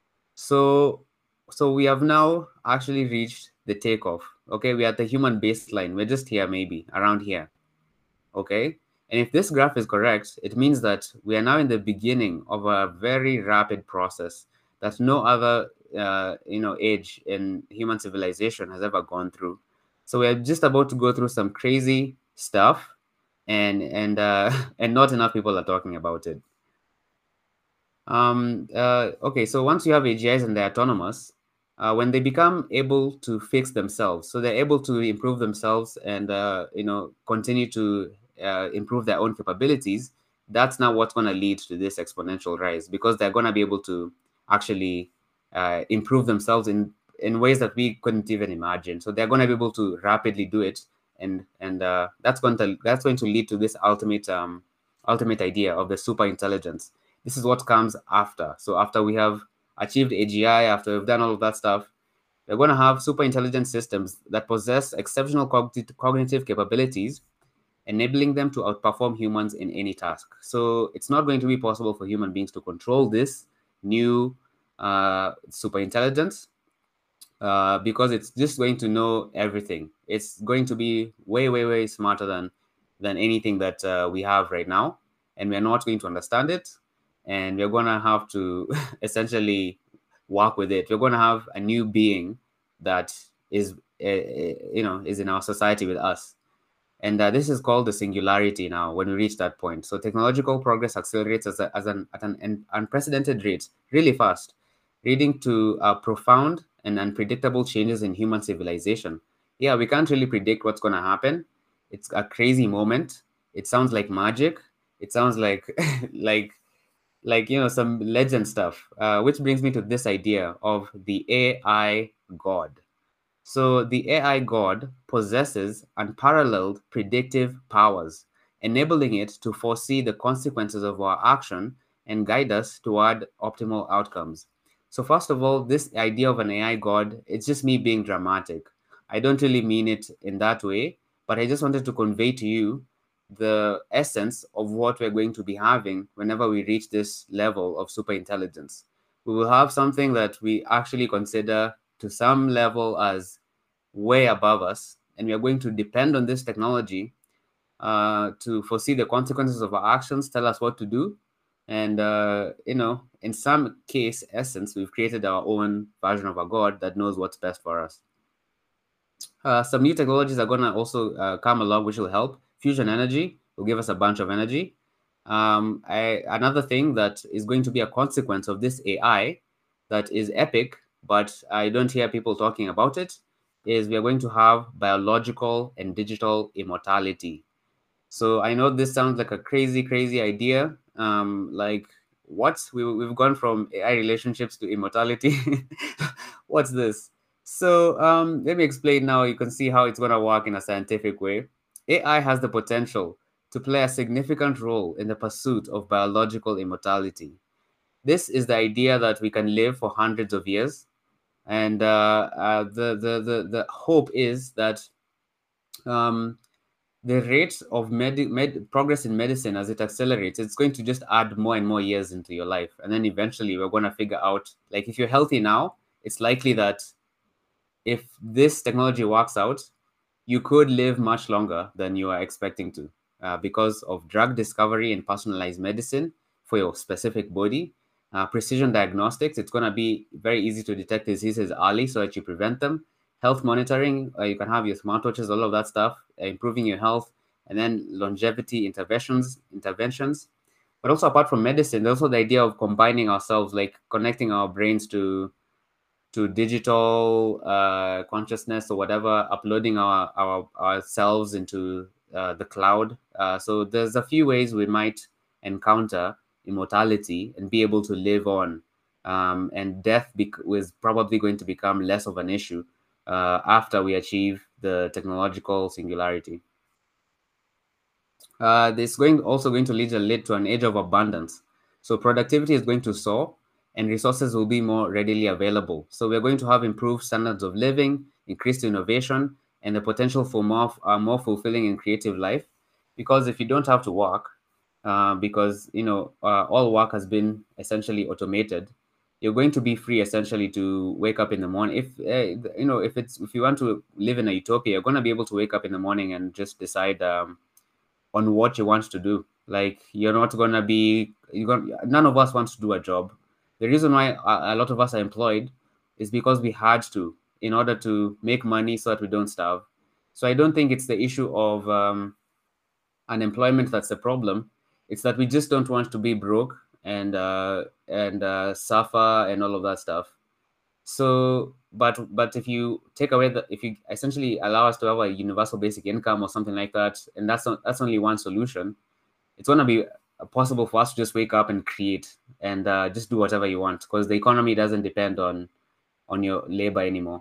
So so we have now actually reached the takeoff. Okay, we are at the human baseline. We're just here, maybe around here. Okay, and if this graph is correct, it means that we are now in the beginning of a very rapid process that no other uh, you know age in human civilization has ever gone through. So we're just about to go through some crazy stuff, and and uh, and not enough people are talking about it. Um, uh, okay, so once you have A G Is and they're autonomous, uh, when they become able to fix themselves, so they're able to improve themselves and uh, you know continue to uh, improve their own capabilities, that's now what's going to lead to this exponential rise, because they're going to be able to actually uh, improve themselves in in ways that we couldn't even imagine. So they're going to be able to rapidly do it, and and uh, that's going to that's going to lead to this ultimate um, ultimate idea of the super intelligence. This is what comes after. So after we have achieved A G I, after we've done all of that stuff, we're going to have super intelligent systems that possess exceptional cognitive capabilities, enabling them to outperform humans in any task. So it's not going to be possible for human beings to control this new uh, super intelligence uh, because it's just going to know everything. It's going to be way, way, way smarter than than anything that uh, we have right now, and we're not going to understand it, and we're going to have to essentially work with it. We're going to have a new being that is, uh, you know, is in our society with us. And uh, this is called the singularity now when we reach that point. So technological progress accelerates as, a, as an, at an unprecedented rate, really fast, leading to uh, profound and unpredictable changes in human civilization. Yeah, we can't really predict what's going to happen. It's a crazy moment. It sounds like magic. It sounds like, like, like you know, some legend stuff. Uh, which brings me to this idea of the A I God. So the A I God possesses unparalleled predictive powers, enabling it to foresee the consequences of our action and guide us toward optimal outcomes. So first of all, this idea of an A I God, it's just me being dramatic. I don't really mean it in that way, but I just wanted to convey to you the essence of what we're going to be having whenever we reach this level of super intelligence. We will have something that we actually consider to some level as way above us, and we are going to depend on this technology uh, to foresee the consequences of our actions, tell us what to do, and uh, you know, in some case, essence, we've created our own version of a god that knows what's best for us. Uh, some new technologies are going to also uh, come along, which will help. Fusion energy will give us a bunch of energy. Um, I, another thing that is going to be a consequence of this A I that is epic, but I don't hear people talking about it, is we are going to have biological and digital immortality. So I know this sounds like a crazy, crazy idea. Um, like, what? We, we've gone from A I relationships to immortality. What's this? So um, let me explain now. You can see how it's going to work in a scientific way. A I has the potential to play a significant role in the pursuit of biological immortality. This is the idea that we can live for hundreds of years. And uh, uh, the, the, the, the hope is that um, the rate of med med progress in medicine, as it accelerates, it's going to just add more and more years into your life. And then eventually we're going to figure out, like, if you're healthy now, it's likely that if this technology works out, you could live much longer than you are expecting to uh, because of drug discovery and personalized medicine for your specific body. Uh, precision diagnostics, it's going to be very easy to detect diseases early so that you prevent them. Health monitoring, uh, you can have your smartwatches, all of that stuff, uh, improving your health, and then longevity interventions, interventions. But also apart from medicine, there's also the idea of combining ourselves, like connecting our brains to to digital uh, consciousness or whatever, uploading our, our ourselves into uh, the cloud. Uh, so there's a few ways we might encounter immortality and be able to live on. Um, and death is probably going to become less of an issue uh, after we achieve the technological singularity. Uh, this is going also going to lead, lead to an age of abundance. So productivity is going to soar, and resources will be more readily available. So we're going to have improved standards of living, increased innovation, and the potential for more, uh, more fulfilling and creative life. Because if you don't have to work, uh, because you know uh, all work has been essentially automated, you're going to be free essentially to wake up in the morning. If uh, you know if it's if you want to live in a utopia, you're going to be able to wake up in the morning and just decide um, on what you want to do. Like, you're not going to be you're gonna, none of us wants to do a job. The reason why a, a lot of us are employed is because we had to, in order to make money so that we don't starve. So I don't think it's the issue of um, unemployment that's the problem. It's that we just don't want to be broke and uh, and uh, suffer and all of that stuff. So, but but if you take away the, if you essentially allow us to have a universal basic income or something like that, and that's not, that's only one solution, it's gonna be possible for us to just wake up and create and uh, just do whatever you want, because the economy doesn't depend on on your labor anymore.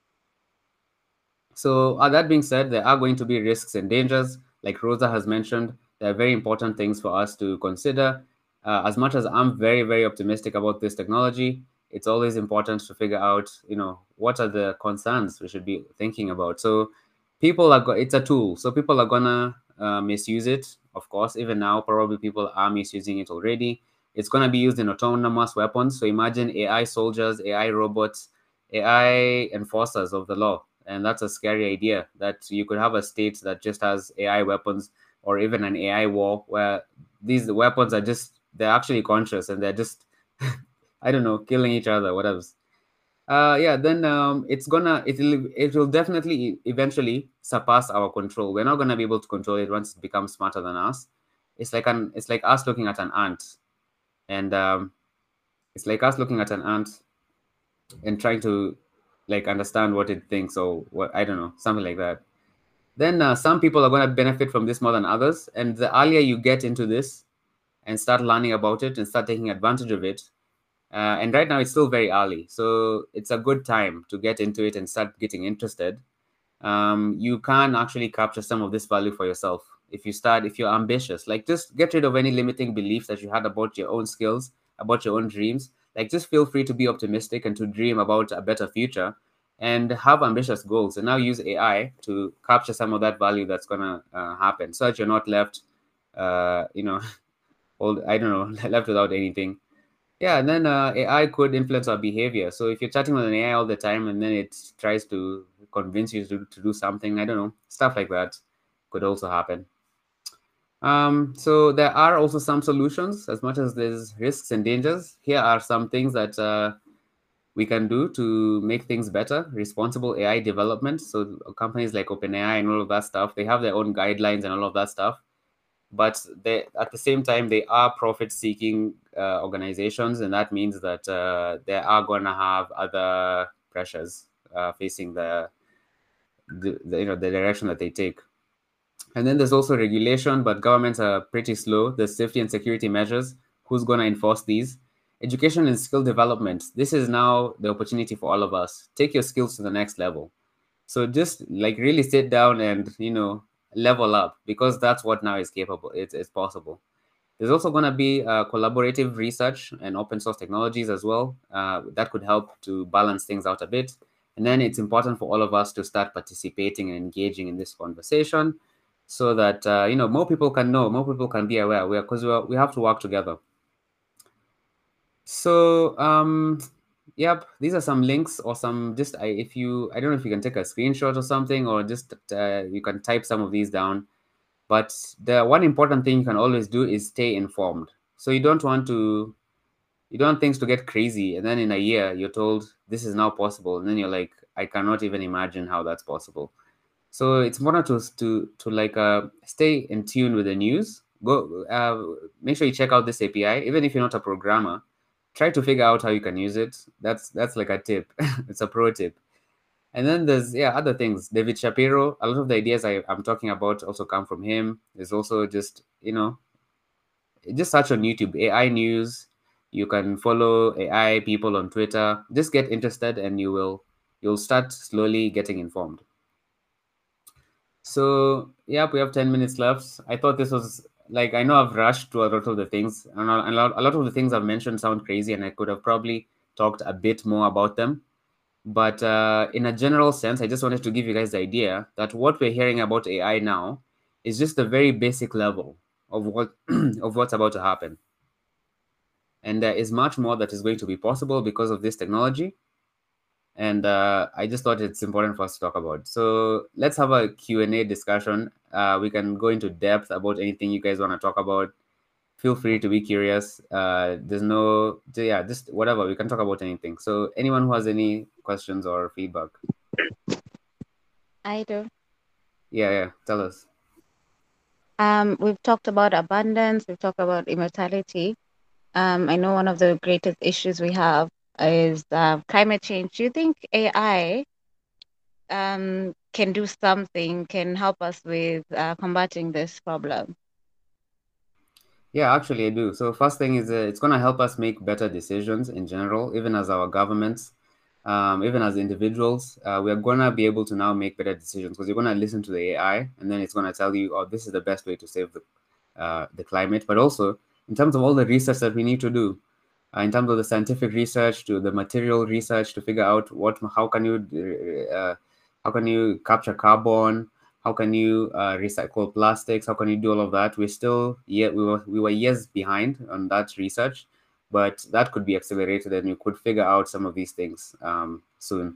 So uh, that being said, there are going to be risks and dangers. Like Rosa has mentioned, there are very important things for us to consider. Uh, as much as I'm very, very optimistic about this technology, it's always important to figure out, you know, what are the concerns we should be thinking about. So people are, go- it's a tool. So people are gonna uh, misuse it. Of course, even now, probably people are misusing it already. It's gonna be used in autonomous weapons. So imagine A I soldiers, A I robots, A I enforcers of the law. And that's a scary idea, that you could have a state that just has A I weapons, or even an A I war where these weapons are just, they're actually conscious and they're just, I don't know, killing each other, what else? Uh, yeah, then um, it's gonna, it'll, it will definitely eventually surpass our control. We're not gonna be able to control it once it becomes smarter than us. It's like an, it's like us looking at an ant, and um, it's like us looking at an ant and trying to like understand what it thinks, or what, I don't know, something like that. Then uh, some people are going to benefit from this more than others, and the earlier you get into this and start learning about it and start taking advantage of it, uh, and right now it's still very early, so it's a good time to get into it and start getting interested. Um, you can actually capture some of this value for yourself if you start, if you're ambitious. Like, just get rid of any limiting beliefs that you had about your own skills, about your own dreams. Like, just feel free to be optimistic and to dream about a better future and have ambitious goals, and now use A I to capture some of that value that's gonna uh, happen, so that you're not left uh, you know all, I don't know, left without anything. Yeah, and then uh, A I could influence our behavior. So if you're chatting with an A I all the time and then it tries to convince you to, to do something, I don't know, stuff like that could also happen. Um, so there are also some solutions. As much as there's risks and dangers, here are some things that uh, we can do to make things better. Responsible A I development. So companies like OpenAI and all of that stuff, they have their own guidelines and all of that stuff. But they, at the same time, they are profit-seeking uh, organizations, and that means that uh, they are going to have other pressures uh, facing the, the, the you know the direction that they take. And then there's also regulation, but governments are pretty slow. There's safety and security measures. Who's going to enforce these? Education and skill development. This is now the opportunity for all of us. Take your skills to the next level. So just like really sit down and, you know, level up, because that's what now is capable. It's, it's possible. There's also going to be uh, collaborative research and open source technologies as well. Uh, that could help to balance things out a bit. And then it's important for all of us to start participating and engaging in this conversation, so that uh, you know, more people can know, more people can be aware, because we, we have to work together. So um, yep, these are some links, or some, just I, if you, I don't know if you can take a screenshot or something, or just uh, you can type some of these down. But the one important thing you can always do is stay informed. So you don't want to, you don't want things to get crazy, and then in a year you're told this is now possible, and then you're like, I cannot even imagine how that's possible. So it's important to to to like uh, stay in tune with the news. Go uh, make sure you check out this A P I, even if you're not a programmer. Try to figure out how you can use it. That's that's like a tip. It's a pro tip. And then there's, yeah, other things. David Shapiro, a lot of the ideas I, I'm talking about also come from him. There's also just, you know, just search on YouTube, A I news. You can follow A I people on Twitter. Just get interested, and you will you'll start slowly getting informed. So yeah, we have ten minutes left. I thought this was like, I know I've rushed to a lot of the things, and a lot, a lot of the things I've mentioned sound crazy, and I could have probably talked a bit more about them. But uh, in a general sense, I just wanted to give you guys the idea that what we're hearing about A I now is just the very basic level of what of what's about to happen. And there is much more that is going to be possible because of this technology. And uh, I just thought it's important for us to talk about. So let's have a Q and A discussion. Uh, we can go into depth about anything you guys want to talk about. Feel free to be curious. Uh, there's no, yeah, just whatever. We can talk about anything. So anyone who has any questions or feedback? I do. Yeah, yeah. Tell us. Um, we've talked about abundance. We've talked about immortality. Um, I know one of the greatest issues we have is uh, climate change. Do you think A I um, can do something, can help us with uh, combating this problem? Yeah, actually, I do. So first thing is uh, it's going to help us make better decisions in general, even as our governments, um, even as individuals. Uh, we are going to be able to now make better decisions because you're going to listen to the A I, and then it's going to tell you, oh, this is the best way to save the uh, the climate. But also in terms of all the research that we need to do, uh, in terms of the scientific research to the material research to figure out what how can you uh, how can you capture carbon, how can you uh, recycle plastics, how can you do all of that. We're still yeah we were we were years behind on that research, but that could be accelerated and you could figure out some of these things um, soon.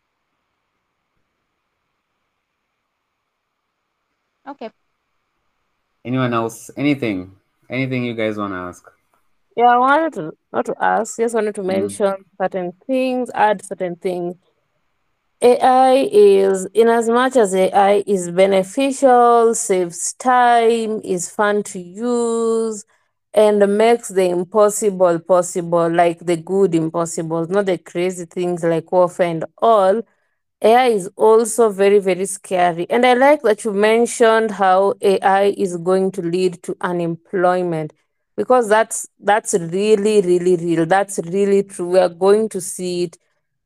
Okay. Anyone else? Anything? Anything you guys want to ask? Yeah, I wanted to not to ask, just wanted to Mm. mention certain things, add certain things. A I is, in as much as A I is beneficial, saves time, is fun to use, and makes the impossible possible, like the good impossible, not the crazy things like warfare and all. A I is also very, very scary. And I like that you mentioned how A I is going to lead to unemployment because that's that's really, really real. That's really true. We are going to see it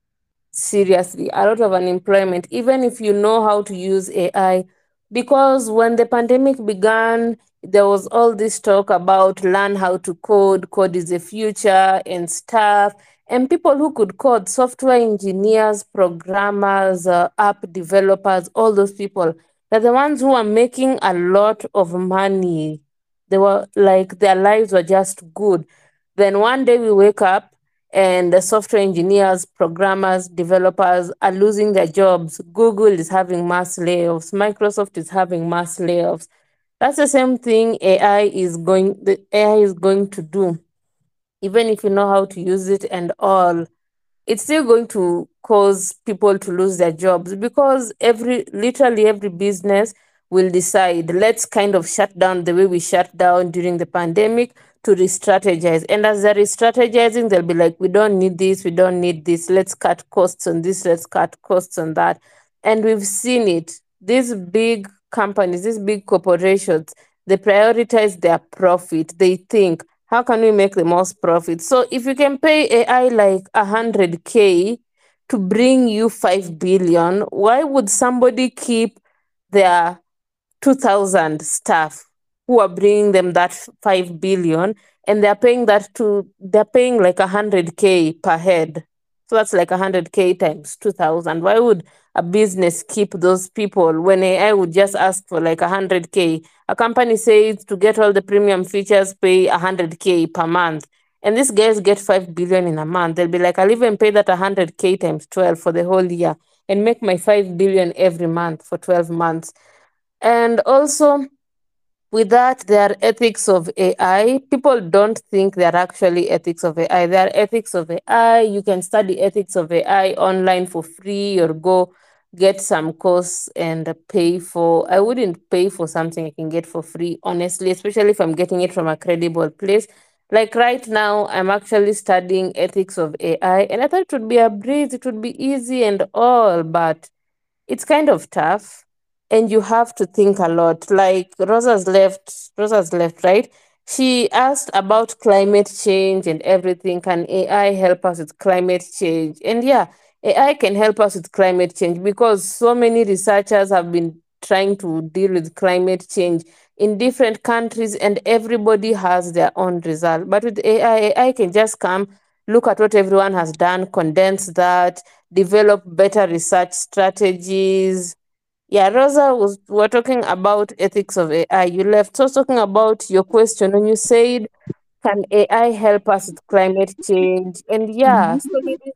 seriously, a lot of unemployment, even if you know how to use A I. Because when the pandemic began, there was all this talk about learn how to code, code is the future and stuff. And people who could code, software engineers, programmers, uh, app developers, all those people, they're the ones who are making a lot of money. They were like, their lives were just good. Then one day we wake up and the software engineers, programmers, developers are losing their jobs. Google is having mass layoffs. Microsoft is having mass layoffs. That's the same thing A I is going the A I is going to do. Even if you know how to use it and all, it's still going to cause people to lose their jobs because every literally every business will decide, let's kind of shut down the way we shut down during the pandemic to re-strategize. And as they're re-strategizing, they'll be like, we don't need this, we don't need this, let's cut costs on this, let's cut costs on that. And we've seen it. These big companies, these big corporations, they prioritize their profit. They think, how can we make the most profit? So if you can pay A I like one hundred K to bring you five billion, why would somebody keep their two thousand staff who are bringing them that five billion and they're paying that to, they're paying like one hundred K per head? So that's like one hundred K times two thousand. Why would a business keep those people when A I would just ask for like one hundred K? A company says to get all the premium features, pay one hundred K per month. And these guys get five billion in a month. They'll be like, I'll even pay that one hundred K times twelve for the whole year and make my five billion every month for twelve months. And also, with that, there are ethics of A I. People don't think there are actually ethics of A I. There are ethics of A I. You can study ethics of A I online for free or go get some course and pay for. I wouldn't pay for something I can get for free, honestly, especially if I'm getting it from a credible place. Like right now, I'm actually studying ethics of A I, and I thought it would be a breeze, it would be easy and all, but it's kind of tough and you have to think a lot. Like Rosa's left, Rosa's left, right? She asked about climate change and everything. Can A I help us with climate change? And yeah, A I can help us with climate change because so many researchers have been trying to deal with climate change in different countries and everybody has their own result. But with A I, A I can just come, look at what everyone has done, condense that, develop better research strategies. Yeah, Rosa was we're talking about ethics of A I. You left. So I was talking about your question when you said, can A I help us with climate change? And yeah, so many,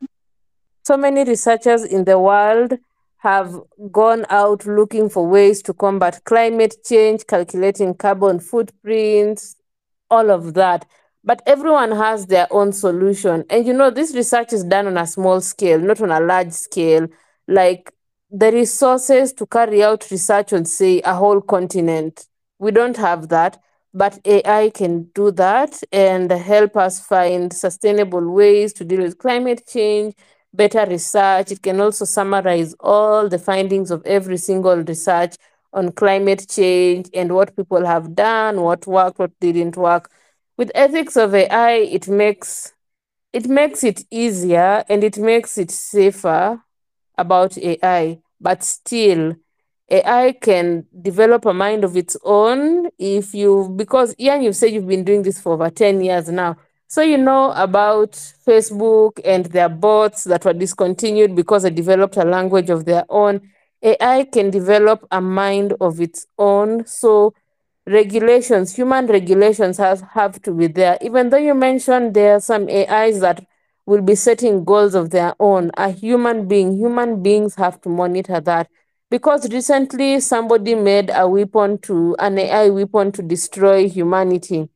so many researchers in the world have gone out looking for ways to combat climate change, calculating carbon footprints, all of that. But everyone has their own solution. And you know, this research is done on a small scale, not on a large scale. Like the resources to carry out research on, say, a whole continent, we don't have that. but A I can do that and help us find sustainable ways to deal with climate change, better research. It can also summarize all the findings of every single research on climate change and what people have done, what worked, what didn't work. With ethics of A I, it makes it makes it easier and it makes it safer about A I, but still A I can develop a mind of its own if you, because Ian, you said you've been doing this for over ten years now. So you know about Facebook and their bots that were discontinued because they developed a language of their own. A I can develop a mind of its own. So regulations, human regulations have, have to be there. Even though you mentioned there are some A Is that will be setting goals of their own, a human being, human beings have to monitor that. Because recently somebody made a weapon to, an A I weapon to destroy humanity.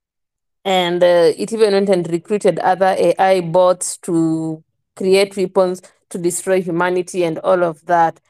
And uh, it even went and recruited other A I bots to create weapons to destroy humanity and all of that.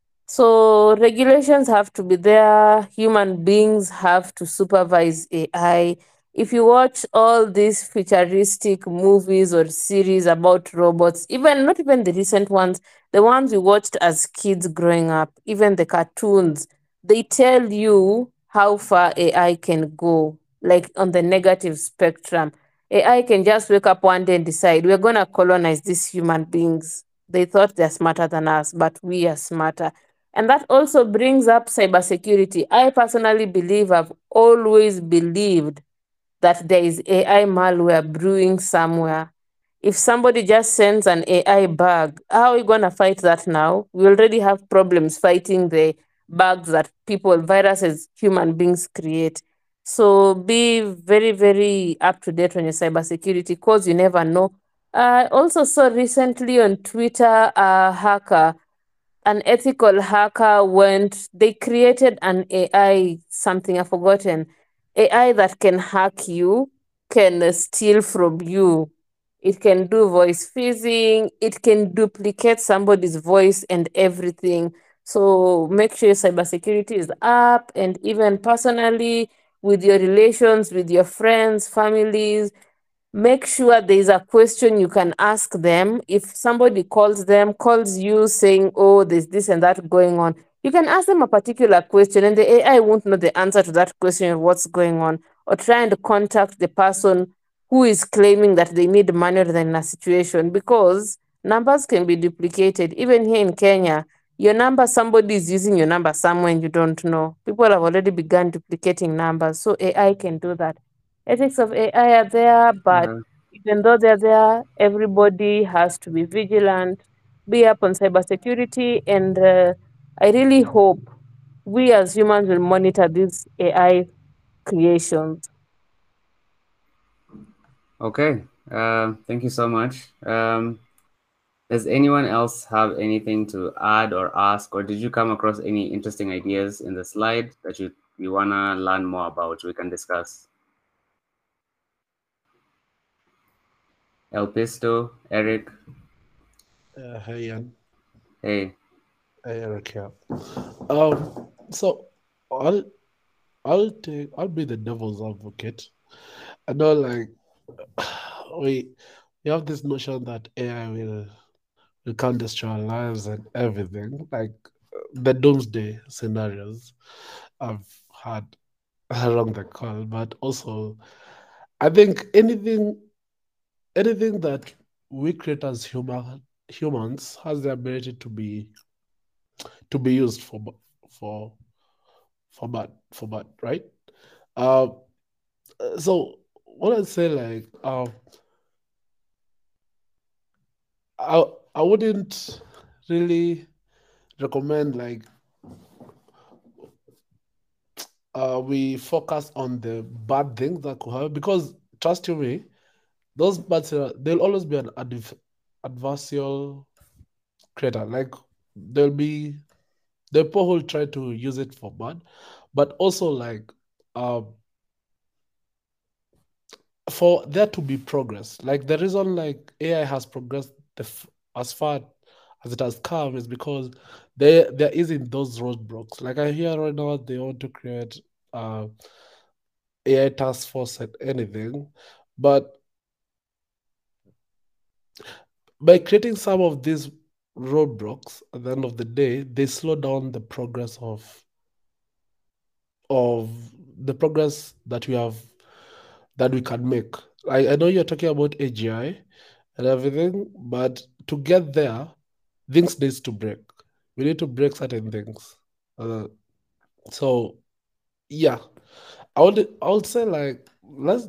So regulations have to be there. Human beings have to supervise A I. If you watch all these futuristic movies or series about robots, even not even the recent ones, the ones we watched as kids growing up, even the cartoons, they tell you how far A I can go, like on the negative spectrum. A I can just wake up one day and decide we're going to colonize these human beings. They thought they're smarter than us, but we are smarter. And that also brings up cybersecurity. I personally believe, I've always believed that there is A I malware brewing somewhere. If somebody just sends an A I bug, how are we going to fight that now? We already have problems fighting the bugs that people, viruses, human beings create. So be very, very up to date on your cybersecurity because you never know. I also saw recently on Twitter a hacker, an ethical hacker went, they created an A I, something I've forgotten, A I that can hack you, can uh, steal from you. It can do voice phasing, it can duplicate somebody's voice and everything. So make sure your cybersecurity is up, and even personally with your relations, with your friends, families, make sure there is a question you can ask them. If somebody calls them, calls you saying, oh, there's this and that going on, you can ask them a particular question and the A I won't know the answer to that question of what's going on, or try and contact the person who is claiming that they need money rather than a situation, because numbers can be duplicated. Even here in Kenya, your number, somebody is using your number somewhere and you don't know. People have already begun duplicating numbers, so A I can do that. Ethics of A I are there, but Uh, even though they're there, everybody has to be vigilant, be up on cybersecurity, and uh, I really hope we as humans will monitor these A I creations. okay. Uh, thank you so much. Um, does anyone else have anything to add or ask, or did you come across any interesting ideas in the slide that you you wanna learn more about? We can discuss. El Pisto, Eric. Uh, hey, Ian. Hey. Hey, Eric here. Um, so I'll I'll take I'll be the devil's advocate. I know, like we we have this notion that A I will will can destroy our lives and everything, like the doomsday scenarios I've had along the call, but also I think anything anything that we create as human humans has the ability to be to be used for for for bad for bad, right? Uh, so what I'd say, like, uh, I I wouldn't really recommend, like, uh, we focus on the bad things that could happen, because trust you me, those bad things, there'll always be an adv- adversarial creator. Like, there'll be the people who'll try to use it for bad, but also, like, uh, for there to be progress. Like, the reason, like, A I has progressed the f- as far as it has come is because there there isn't those roadblocks. Like, I hear right now they want to create uh A I task force and anything, but by creating some of these roadblocks, at the end of the day, they slow down the progress of of the progress that we have that we can make. I, I know you're talking about A G I and everything, but to get there, things needs to break. We need to break certain things. Uh, so yeah, I would I would say like let's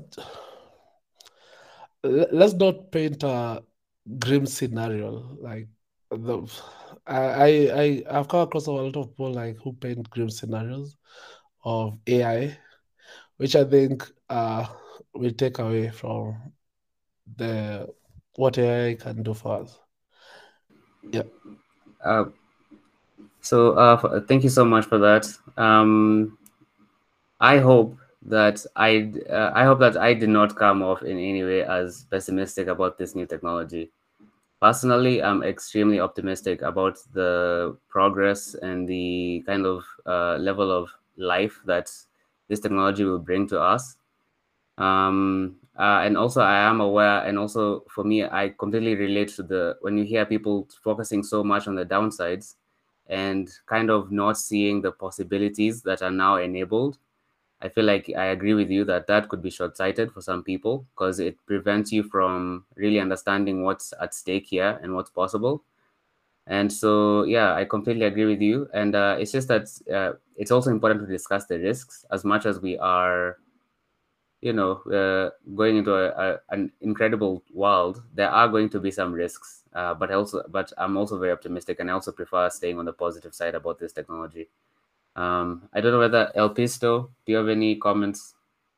le- let's not paint a grim scenario like the I I I- I've come across a lot of people like who paint grim scenarios of A I, which I think uh will take away from the what A I can do for us. Yeah. Uh, so uh, f- thank you so much for that. Um, I hope that I uh, I hope that I did not come off in any way as pessimistic about this new technology. Personally, I'm extremely optimistic about the progress and the kind of uh, level of life that this technology will bring to us. Um, uh, and also, I am aware, and also for me, I completely relate to the when you hear people focusing so much on the downsides and kind of not seeing the possibilities that are now enabled. I feel like I agree with you that that could be short-sighted for some people because it prevents you from really understanding what's at stake here and what's possible. And so, yeah, I completely agree with you. And uh, it's just that uh, it's also important to discuss the risks as much as we are, you know, uh, going into a, a, an incredible world. There are going to be some risks, uh, but also, but I'm also very optimistic, and I also prefer staying on the positive side about this technology. Um, I don't know whether El Pisto, do you have any comments?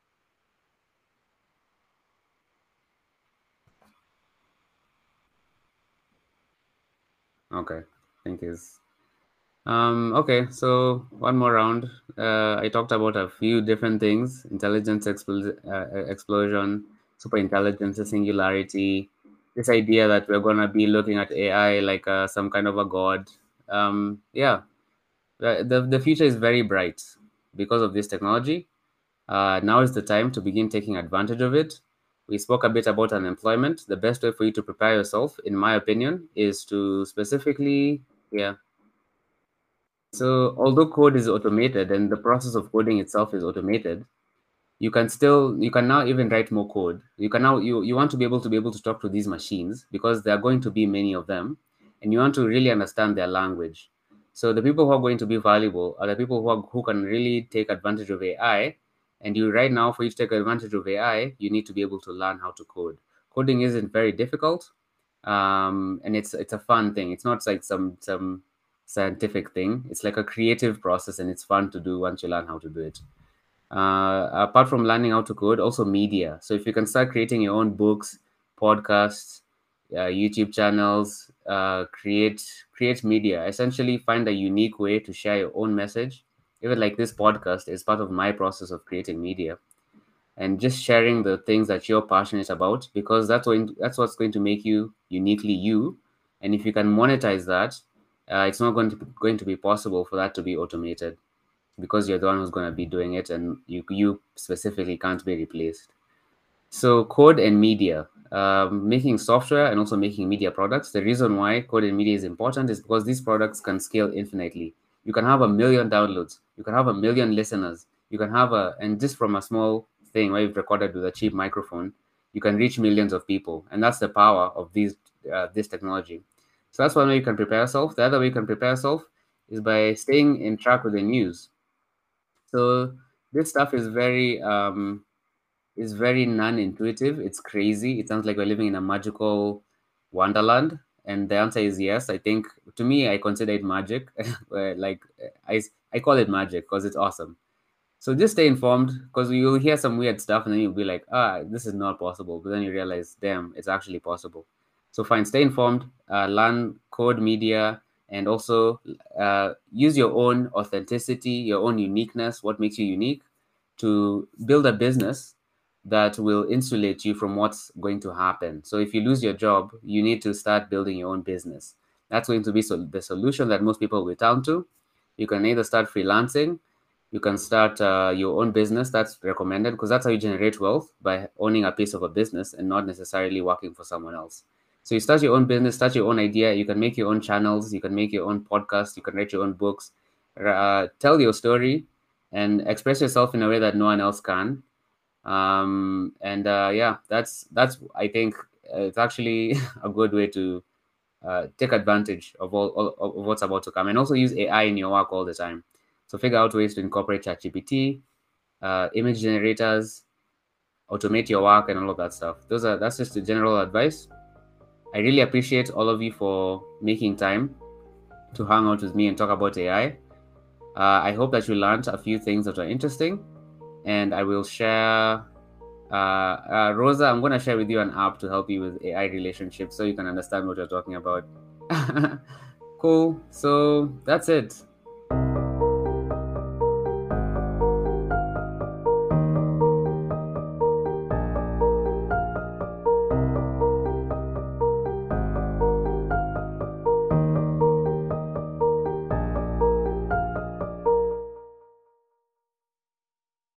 Okay, thank you. Um, okay, so one more round. Uh, I talked about a few different things: intelligence expl uh, explosion, super intelligence, singularity, this idea that we're gonna be looking at A I like uh, some kind of a god. Um, yeah, the, the the future is very bright because of this technology. Uh, now is the time to begin taking advantage of it. We spoke a bit about unemployment. The best way for you to prepare yourself, in my opinion, is to specifically, yeah. So although code is automated and the process of coding itself is automated, you can still you can now even write more code. You can now you you want to be able to be able to talk to these machines because there are going to be many of them, and you want to really understand their language. So the people who are going to be valuable are the people who are, who can really take advantage of A I. And you right now, for you to take advantage of A I, you need to be able to learn how to code. Coding isn't very difficult, um, and it's it's a fun thing. It's not like some some scientific thing. It's like a creative process, and it's fun to do once you learn how to do it. Uh, apart from learning how to code, also media. So if you can start creating your own books, podcasts, uh, YouTube channels, uh, create create media. Essentially, find a unique way to share your own message. Even like this podcast is part of my process of creating media, and just sharing the things that you're passionate about, because that's going that's what's going to make you uniquely you. And if you can monetize that, uh, it's not going to going to be possible for that to be automated, because you're the one who's going to be doing it, and you you specifically can't be replaced. So code and media, um, making software and also making media products. The reason why code and media is important is because these products can scale infinitely. You can have a million downloads. You can have a million listeners. You can have a, and just from a small thing where you've recorded with a cheap microphone, you can reach millions of people. And that's the power of these uh, this technology. So that's one way you can prepare yourself. The other way you can prepare yourself is by staying in track with the news. So this stuff is very um, is very non-intuitive. It's crazy. It sounds like we're living in a magical wonderland. And the answer is yes. I think, to me, I consider it magic. Where, like I, I call it magic because it's awesome. So just stay informed, because you'll hear some weird stuff and then you'll be like, ah, this is not possible. But then you realize, damn, it's actually possible. So fine, stay informed, uh, learn code media, and also uh, use your own authenticity, your own uniqueness, what makes you unique, to build a business that will insulate you from what's going to happen. So if you lose your job, you need to start building your own business. That's going to be so the solution that most people will turn to. You can either start freelancing, You can start uh, your own business. That's recommended because that's how you generate wealth, by owning a piece of a business and not necessarily working for someone else. So you start your own business, start your own idea. You can make your own channels. You can make your own podcast. You can write your own books. Uh, tell your story and express yourself in a way that no one else can. Um, and uh, yeah, that's that's I think uh, it's actually a good way to uh, take advantage of all, all of what's about to come, and also use A I in your work all the time. So figure out ways to incorporate ChatGPT, uh, image generators, automate your work, and all of that stuff. Those are that's just the general advice. I really appreciate all of you for making time to hang out with me and talk about A I. Uh, I hope that you learned a few things that are interesting, and I will share. Uh, uh, Rosa, I'm going to share with you an app to help you with A I relationships so you can understand what you're talking about. Cool. So that's it.